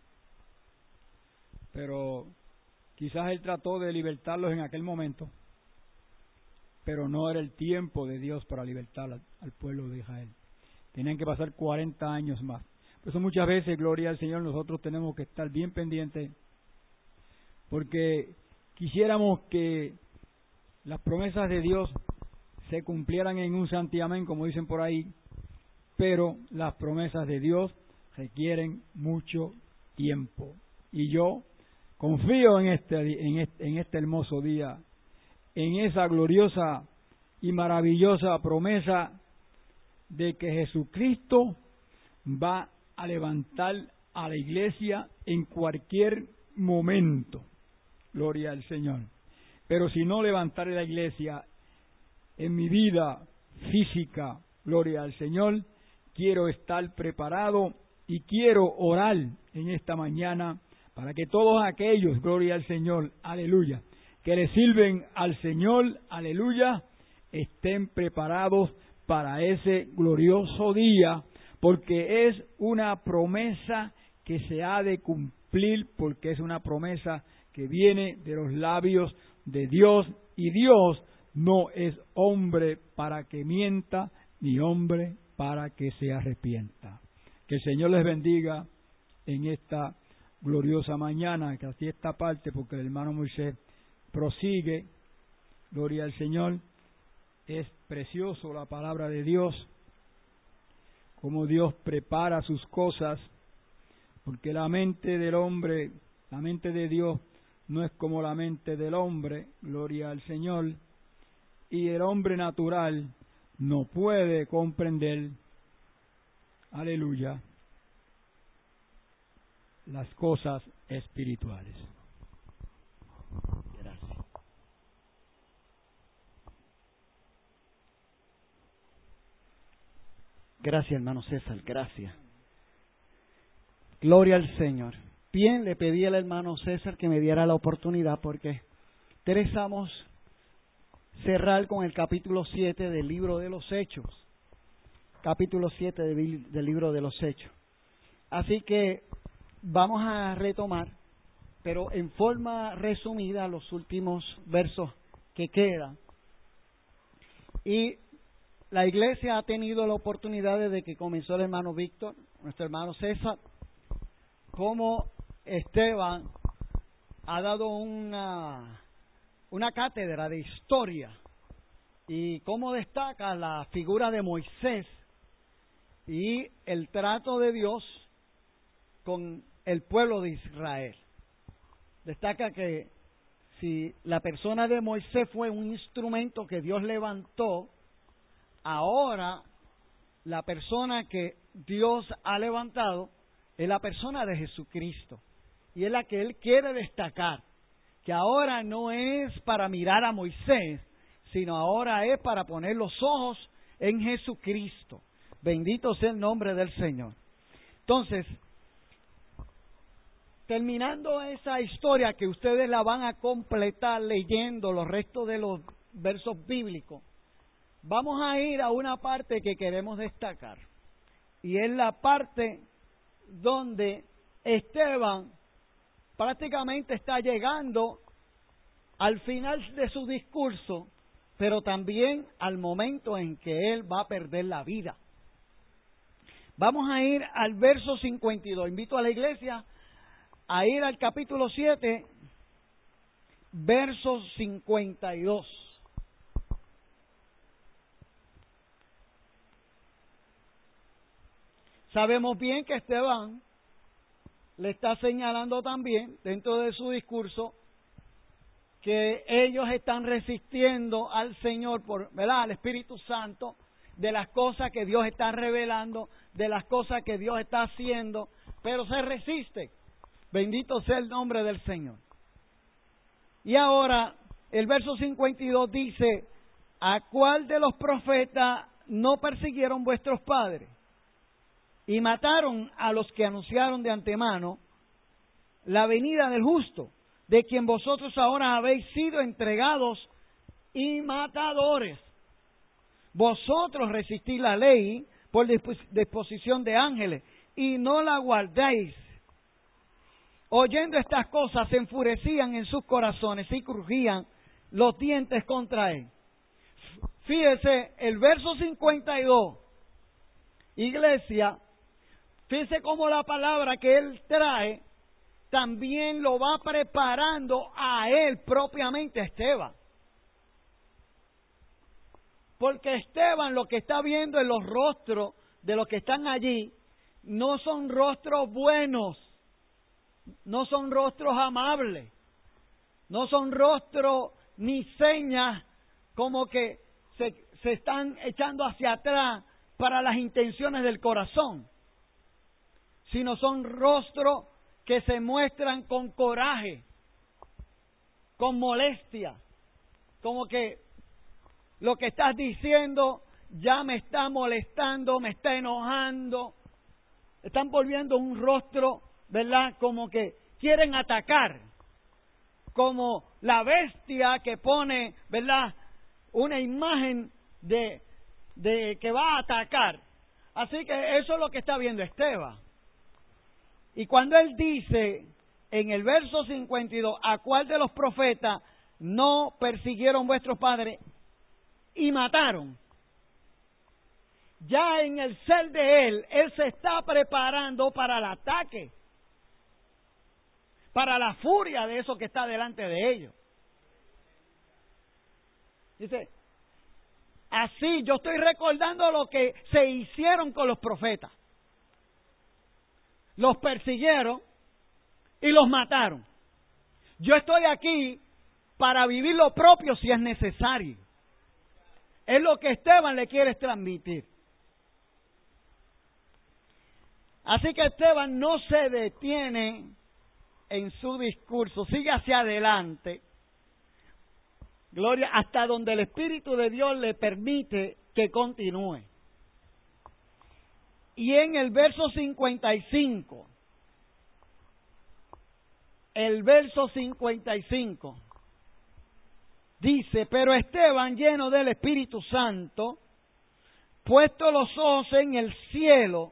Pero quizás él trató de libertarlos en aquel momento, pero no era el tiempo de Dios para libertar al pueblo de Israel. Tenían que pasar 40 años más. Por eso muchas veces, gloria al Señor, nosotros tenemos que estar bien pendientes, porque quisiéramos que las promesas de Dios se cumplieran en un santiamén, como dicen por ahí, pero las promesas de Dios requieren mucho tiempo. Y yo confío en este hermoso día, en esa gloriosa y maravillosa promesa de que Jesucristo va a levantar a la iglesia en cualquier momento. Gloria al Señor. Pero si no levantare la iglesia en mi vida física, gloria al Señor, quiero estar preparado y quiero orar en esta mañana para que todos aquellos, gloria al Señor, aleluya, que le sirven al Señor, aleluya, estén preparados para ese glorioso día, porque es una promesa que se ha de cumplir, porque es una promesa que viene de los labios de Dios, y Dios no es hombre para que mienta, ni hombre para que se arrepienta. Que el Señor les bendiga en esta gloriosa mañana, que así esta parte, porque el hermano Moisés prosigue, gloria al Señor. Es precioso la palabra de Dios, cómo Dios prepara sus cosas, porque la mente del hombre, la mente de Dios no es como la mente del hombre, gloria al Señor, y el hombre natural no puede comprender, aleluya, las cosas espirituales. Gracias. Gracias, hermano César, gracias. Gloria al Señor. Bien, le pedí al hermano César que me diera la oportunidad porque interesamos cerrar con el capítulo 7 del libro de los Hechos. Capítulo 7 del libro de los Hechos. Así que vamos a retomar, pero en forma resumida, los últimos versos que quedan. Y la iglesia ha tenido la oportunidad desde que comenzó el hermano Víctor, nuestro hermano César, como Esteban ha dado una cátedra de historia y cómo destaca la figura de Moisés y el trato de Dios con el pueblo de Israel. Destaca que si la persona de Moisés fue un instrumento que Dios levantó, ahora la persona que Dios ha levantado es la persona de Jesucristo. Y es la que Él quiere destacar, que ahora no es para mirar a Moisés, sino ahora es para poner los ojos en Jesucristo. Bendito sea el nombre del Señor. Entonces, terminando esa historia que ustedes la van a completar leyendo los restos de los versos bíblicos, vamos a ir a una parte que queremos destacar. Y es la parte donde Esteban prácticamente está llegando al final de su discurso, pero también al momento en que él va a perder la vida. Vamos a ir al verso 52. Invito a la iglesia a ir al capítulo 7, verso 52. Sabemos bien que Esteban le está señalando también dentro de su discurso que ellos están resistiendo al Señor, ¿verdad?, al Espíritu Santo, de las cosas que Dios está revelando, de las cosas que Dios está haciendo, pero se resiste. Bendito sea el nombre del Señor. Y ahora, el verso 52 dice, ¿a cuál de los profetas no persiguieron vuestros padres? Y mataron a los que anunciaron de antemano la venida del justo, de quien vosotros ahora habéis sido entregados y matadores. Vosotros resistís la ley por disposición de ángeles y no la guardéis. Oyendo estas cosas se enfurecían en sus corazones y crujían los dientes contra él. Fíjese, el verso 52, iglesia, fíjese cómo la palabra que él trae también lo va preparando a él propiamente, a Esteban. Porque Esteban lo que está viendo en los rostros de los que están allí no son rostros buenos, no son rostros amables, no son rostros ni señas como que se están echando hacia atrás para las intenciones del corazón, sino son rostros que se muestran con coraje, con molestia, como que lo que estás diciendo ya me está molestando, me está enojando. Están volviendo un rostro, ¿verdad?, como que quieren atacar, como la bestia que pone, ¿verdad?, una imagen de que va a atacar. Así que eso es lo que está viendo Esteban. Y cuando él dice en el verso 52, ¿a cuál de los profetas no persiguieron vuestros padres y mataron? Ya en el ser de él se está preparando para el ataque, para la furia de eso que está delante de ellos. Dice, así yo estoy recordando lo que se hicieron con los profetas. Los persiguieron y los mataron. Yo estoy aquí para vivir lo propio si es necesario. Es lo que Esteban le quiere transmitir. Así que Esteban no se detiene en su discurso, sigue hacia adelante. Gloria, hasta donde el Espíritu de Dios le permite que continúe. Y en el verso 55, dice, pero Esteban, lleno del Espíritu Santo, puesto los ojos en el cielo,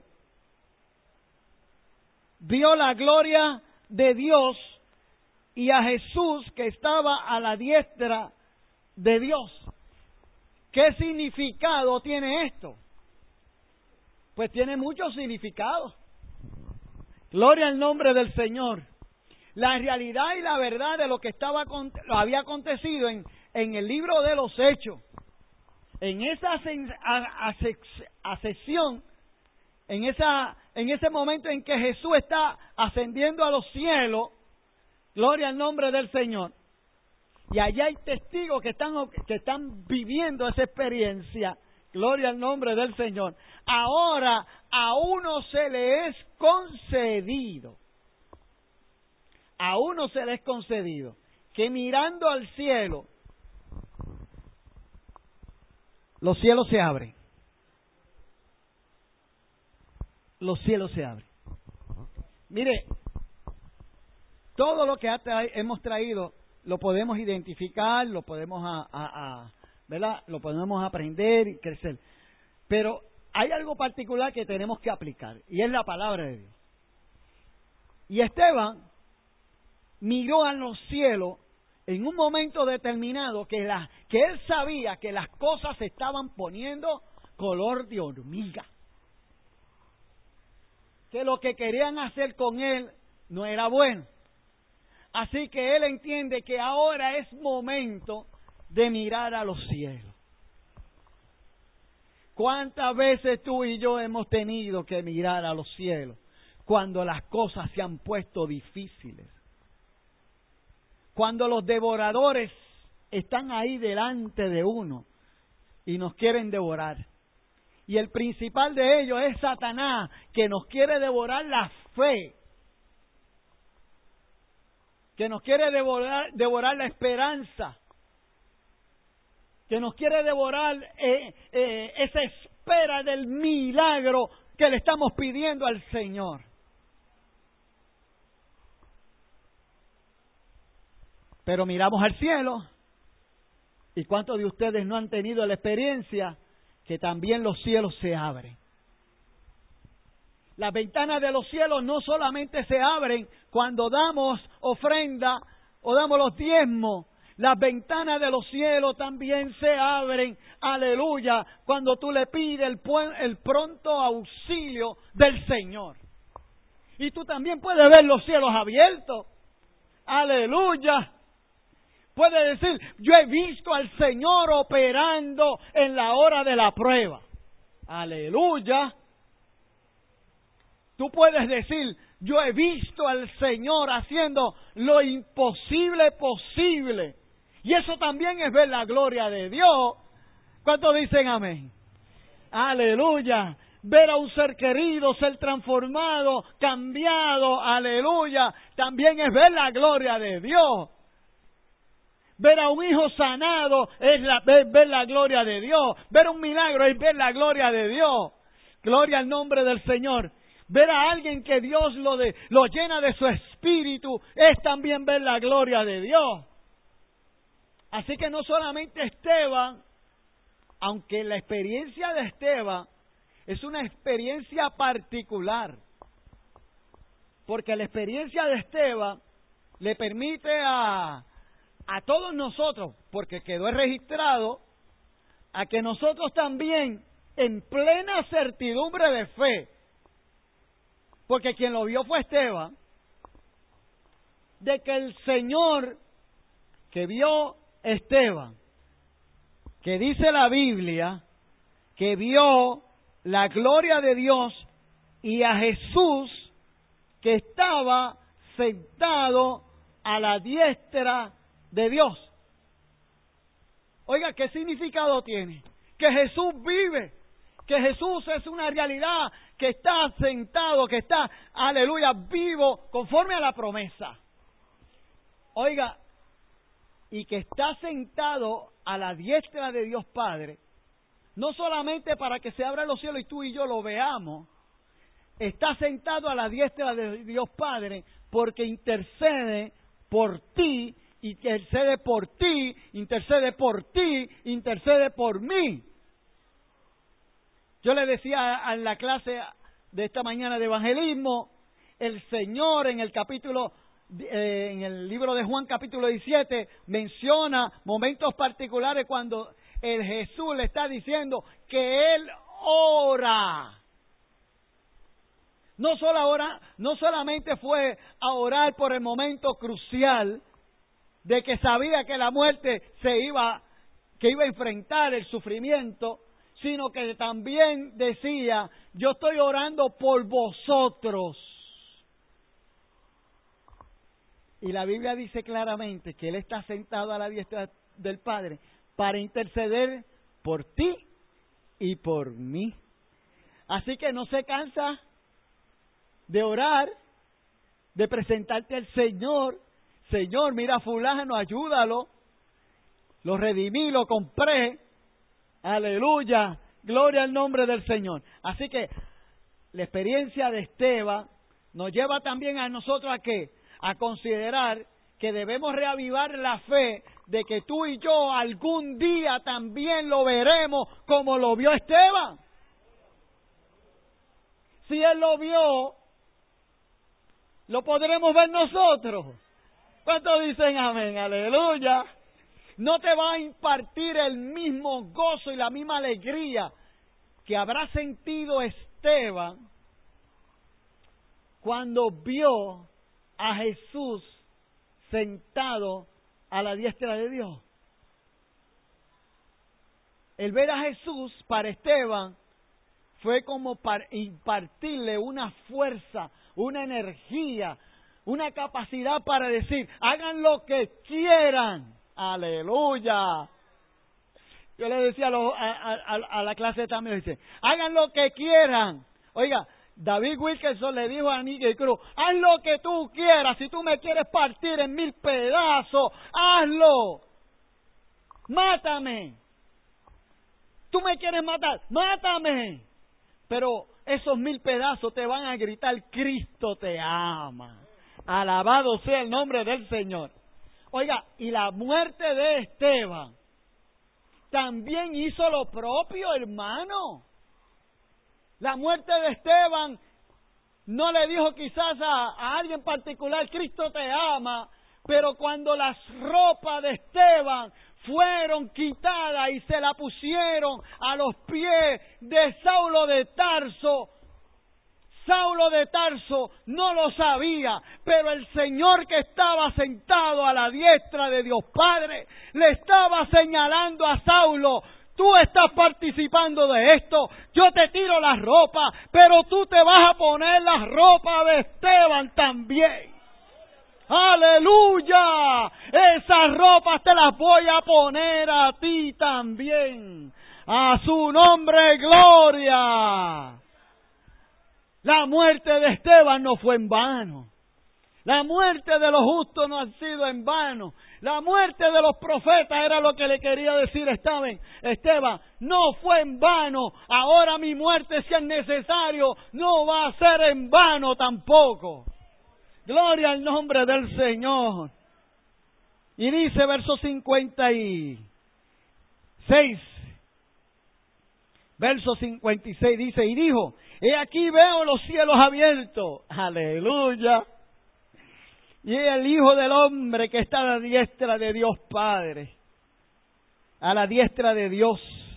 vio la gloria de Dios y a Jesús que estaba a la diestra de Dios. ¿Qué significado tiene esto? Pues tiene mucho significado. Gloria al nombre del Señor. La realidad y la verdad de lo que había acontecido en el libro de los Hechos, en esa ascensión, en ese momento en que Jesús está ascendiendo a los cielos, gloria al nombre del Señor. Y allá hay testigos que están viviendo esa experiencia, Gloria al nombre del Señor. Ahora a uno se le es concedido. A uno se le es concedido que mirando al cielo, los cielos se abren. Los cielos se abren. Mire, todo lo que hemos traído lo podemos identificar, lo podemos ¿verdad? Lo podemos aprender y crecer. Pero hay algo particular que tenemos que aplicar, y es la palabra de Dios. Y Esteban miró a los cielos en un momento determinado que él sabía que las cosas se estaban poniendo color de hormiga. Que lo que querían hacer con él no era bueno. Así que él entiende que ahora es momento de mirar a los cielos. ¿Cuántas veces tú y yo hemos tenido que mirar a los cielos cuando las cosas se han puesto difíciles? Cuando los devoradores están ahí delante de uno y nos quieren devorar. Y el principal de ellos es Satanás, que nos quiere devorar la fe, que nos quiere devorar la esperanza, que nos quiere devorar esa espera del milagro que le estamos pidiendo al Señor. Pero miramos al cielo, y ¿cuántos de ustedes no han tenido la experiencia que también los cielos se abren? Las ventanas de los cielos no solamente se abren cuando damos ofrenda o damos los diezmos. Las ventanas de los cielos también se abren, aleluya, cuando tú le pides el pronto auxilio del Señor. Y tú también puedes ver los cielos abiertos, aleluya. Puedes decir, yo he visto al Señor operando en la hora de la prueba, aleluya. Tú puedes decir, yo he visto al Señor haciendo lo imposible posible. Y eso también es ver la gloria de Dios. ¿Cuántos dicen amén? Aleluya. Ver a un ser querido, ser transformado, cambiado, aleluya. También es ver la gloria de Dios. Ver a un hijo sanado es ver la gloria de Dios. Ver un milagro es ver la gloria de Dios. Gloria al nombre del Señor. Ver a alguien que Dios lo llena de su espíritu es también ver la gloria de Dios. Así que no solamente Esteban, aunque la experiencia de Esteban es una experiencia particular, porque la experiencia de Esteban le permite a todos nosotros, porque quedó registrado, a que nosotros también, en plena certidumbre de fe, porque quien lo vio fue Esteban, de que el Señor que vio Esteban, que dice la Biblia, que vio la gloria de Dios y a Jesús que estaba sentado a la diestra de Dios. Oiga, ¿qué significado tiene? Que Jesús vive, que Jesús es una realidad, que está sentado, que está, aleluya, vivo, conforme a la promesa. Oiga, y que está sentado a la diestra de Dios Padre, no solamente para que se abran los cielos y tú y yo lo veamos, está sentado a la diestra de Dios Padre porque intercede por ti, intercede por ti, intercede por ti, intercede por mí. Yo le decía en la clase de esta mañana de evangelismo, el Señor en el libro de Juan capítulo 17 menciona momentos particulares cuando el Jesús le está diciendo que Él ora. No solamente fue a orar por el momento crucial de que sabía que la muerte que iba a enfrentar el sufrimiento, sino que también decía, yo estoy orando por vosotros. Y la Biblia dice claramente que Él está sentado a la diestra del Padre para interceder por ti y por mí. Así que no se cansa de orar, de presentarte al Señor. Señor, mira a fulano, ayúdalo. Lo redimí, lo compré. Aleluya. Gloria al nombre del Señor. Así que la experiencia de Esteban nos lleva también a nosotros a ¿qué? A considerar que debemos reavivar la fe de que tú y yo algún día también lo veremos como lo vio Esteban. Si él lo vio, lo podremos ver nosotros. ¿Cuántos dicen amén? Aleluya. No te va a impartir el mismo gozo y la misma alegría que habrá sentido Esteban cuando vio a Jesús sentado a la diestra de Dios. El ver a Jesús para Esteban fue como para impartirle una fuerza, una energía, una capacidad para decir, hagan lo que quieran. Aleluya. Yo le decía a la clase también, dice, hagan lo que quieran. Oiga, David Wilkerson le dijo a Níger Cruz, haz lo que tú quieras, si tú me quieres partir en 1000 pedazos, hazlo. Mátame. Tú me quieres matar, mátame. Pero esos 1000 pedazos te van a gritar, Cristo te ama. Alabado sea el nombre del Señor. Oiga, y la muerte de Esteban también hizo lo propio, hermano. La muerte de Esteban no le dijo quizás a alguien particular, Cristo te ama, pero cuando las ropas de Esteban fueron quitadas y se la pusieron a los pies de Saulo de Tarso, Saulo de Tarso no lo sabía, pero el Señor que estaba sentado a la diestra de Dios Padre le estaba señalando a Saulo, tú estás participando de esto, yo te tiro la ropa, pero tú te vas a poner la ropa de Esteban también. ¡Aleluya! Esas ropas te las voy a poner a ti también. A su nombre, gloria. La muerte de Esteban no fue en vano. La muerte de los justos no ha sido en vano. La muerte de los profetas era lo que le quería decir Esteban. No fue en vano. Ahora mi muerte, si es necesario, no va a ser en vano tampoco. Gloria al nombre del Señor. Y dice verso 56. Verso 56 dice, y dijo, he aquí veo los cielos abiertos. Aleluya. Y el Hijo del Hombre que está a la diestra de Dios Padre. A la diestra de Dios.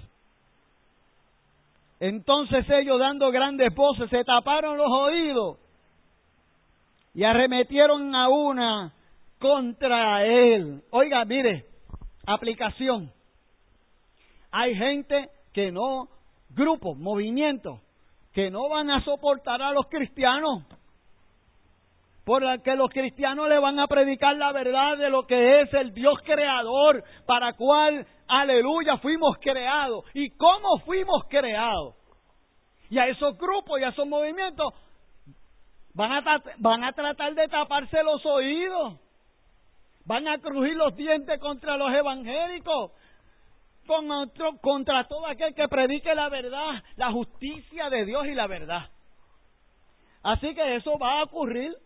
Entonces ellos, dando grandes voces, se taparon los oídos y arremetieron a una contra él. Oiga, mire, aplicación. Hay gente que no, grupos, movimientos, que no van a soportar a los cristianos, porque los cristianos le van a predicar la verdad de lo que es el Dios creador, para cual, aleluya, fuimos creados, y cómo fuimos creados. Y a esos grupos y a esos movimientos van a tratar de taparse los oídos, van a crujir los dientes contra los evangélicos, contra todo aquel que predique la verdad, la justicia de Dios y la verdad. Así que eso va a ocurrir.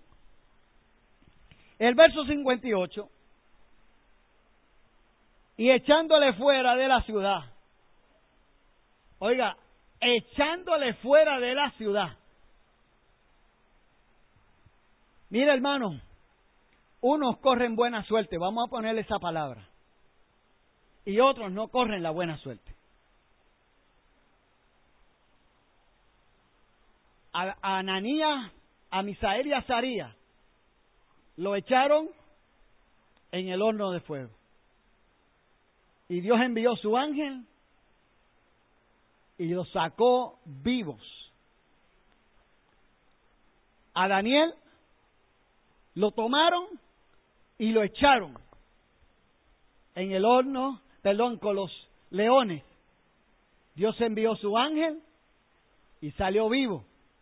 El verso 58. Y echándole fuera de la ciudad. Oiga, echándole fuera de la ciudad. Mira, hermano, unos corren buena suerte, vamos a ponerle esa palabra. Y otros no corren la buena suerte. A Ananías, a Misael y a Azarías lo echaron en el horno de fuego. Y Dios envió su ángel y los sacó vivos. A Daniel lo tomaron y lo echaron en el horno, con los leones. Dios envió su ángel y salió vivo.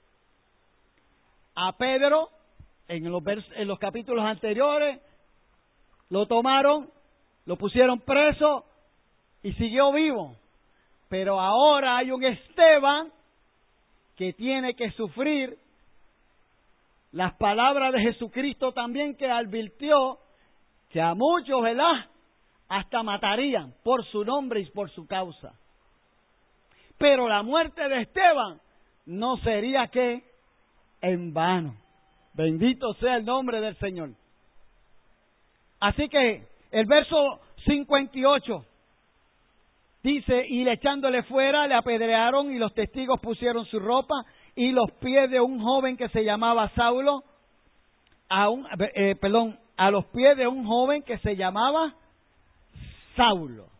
A Pedro, en los capítulos anteriores, lo tomaron, lo pusieron preso y siguió vivo. Pero ahora hay un Esteban que tiene que sufrir las palabras de Jesucristo también, que advirtió que a muchos, ¿verdad?, hasta matarían por su nombre y por su causa. Pero la muerte de Esteban no sería que en vano. Bendito sea el nombre del Señor. Así que el verso 58 dice: y le echándole fuera, le apedrearon, y los testigos pusieron su ropa y los pies de un joven que se llamaba Saulo, a los pies de un joven que se llamaba Saulo.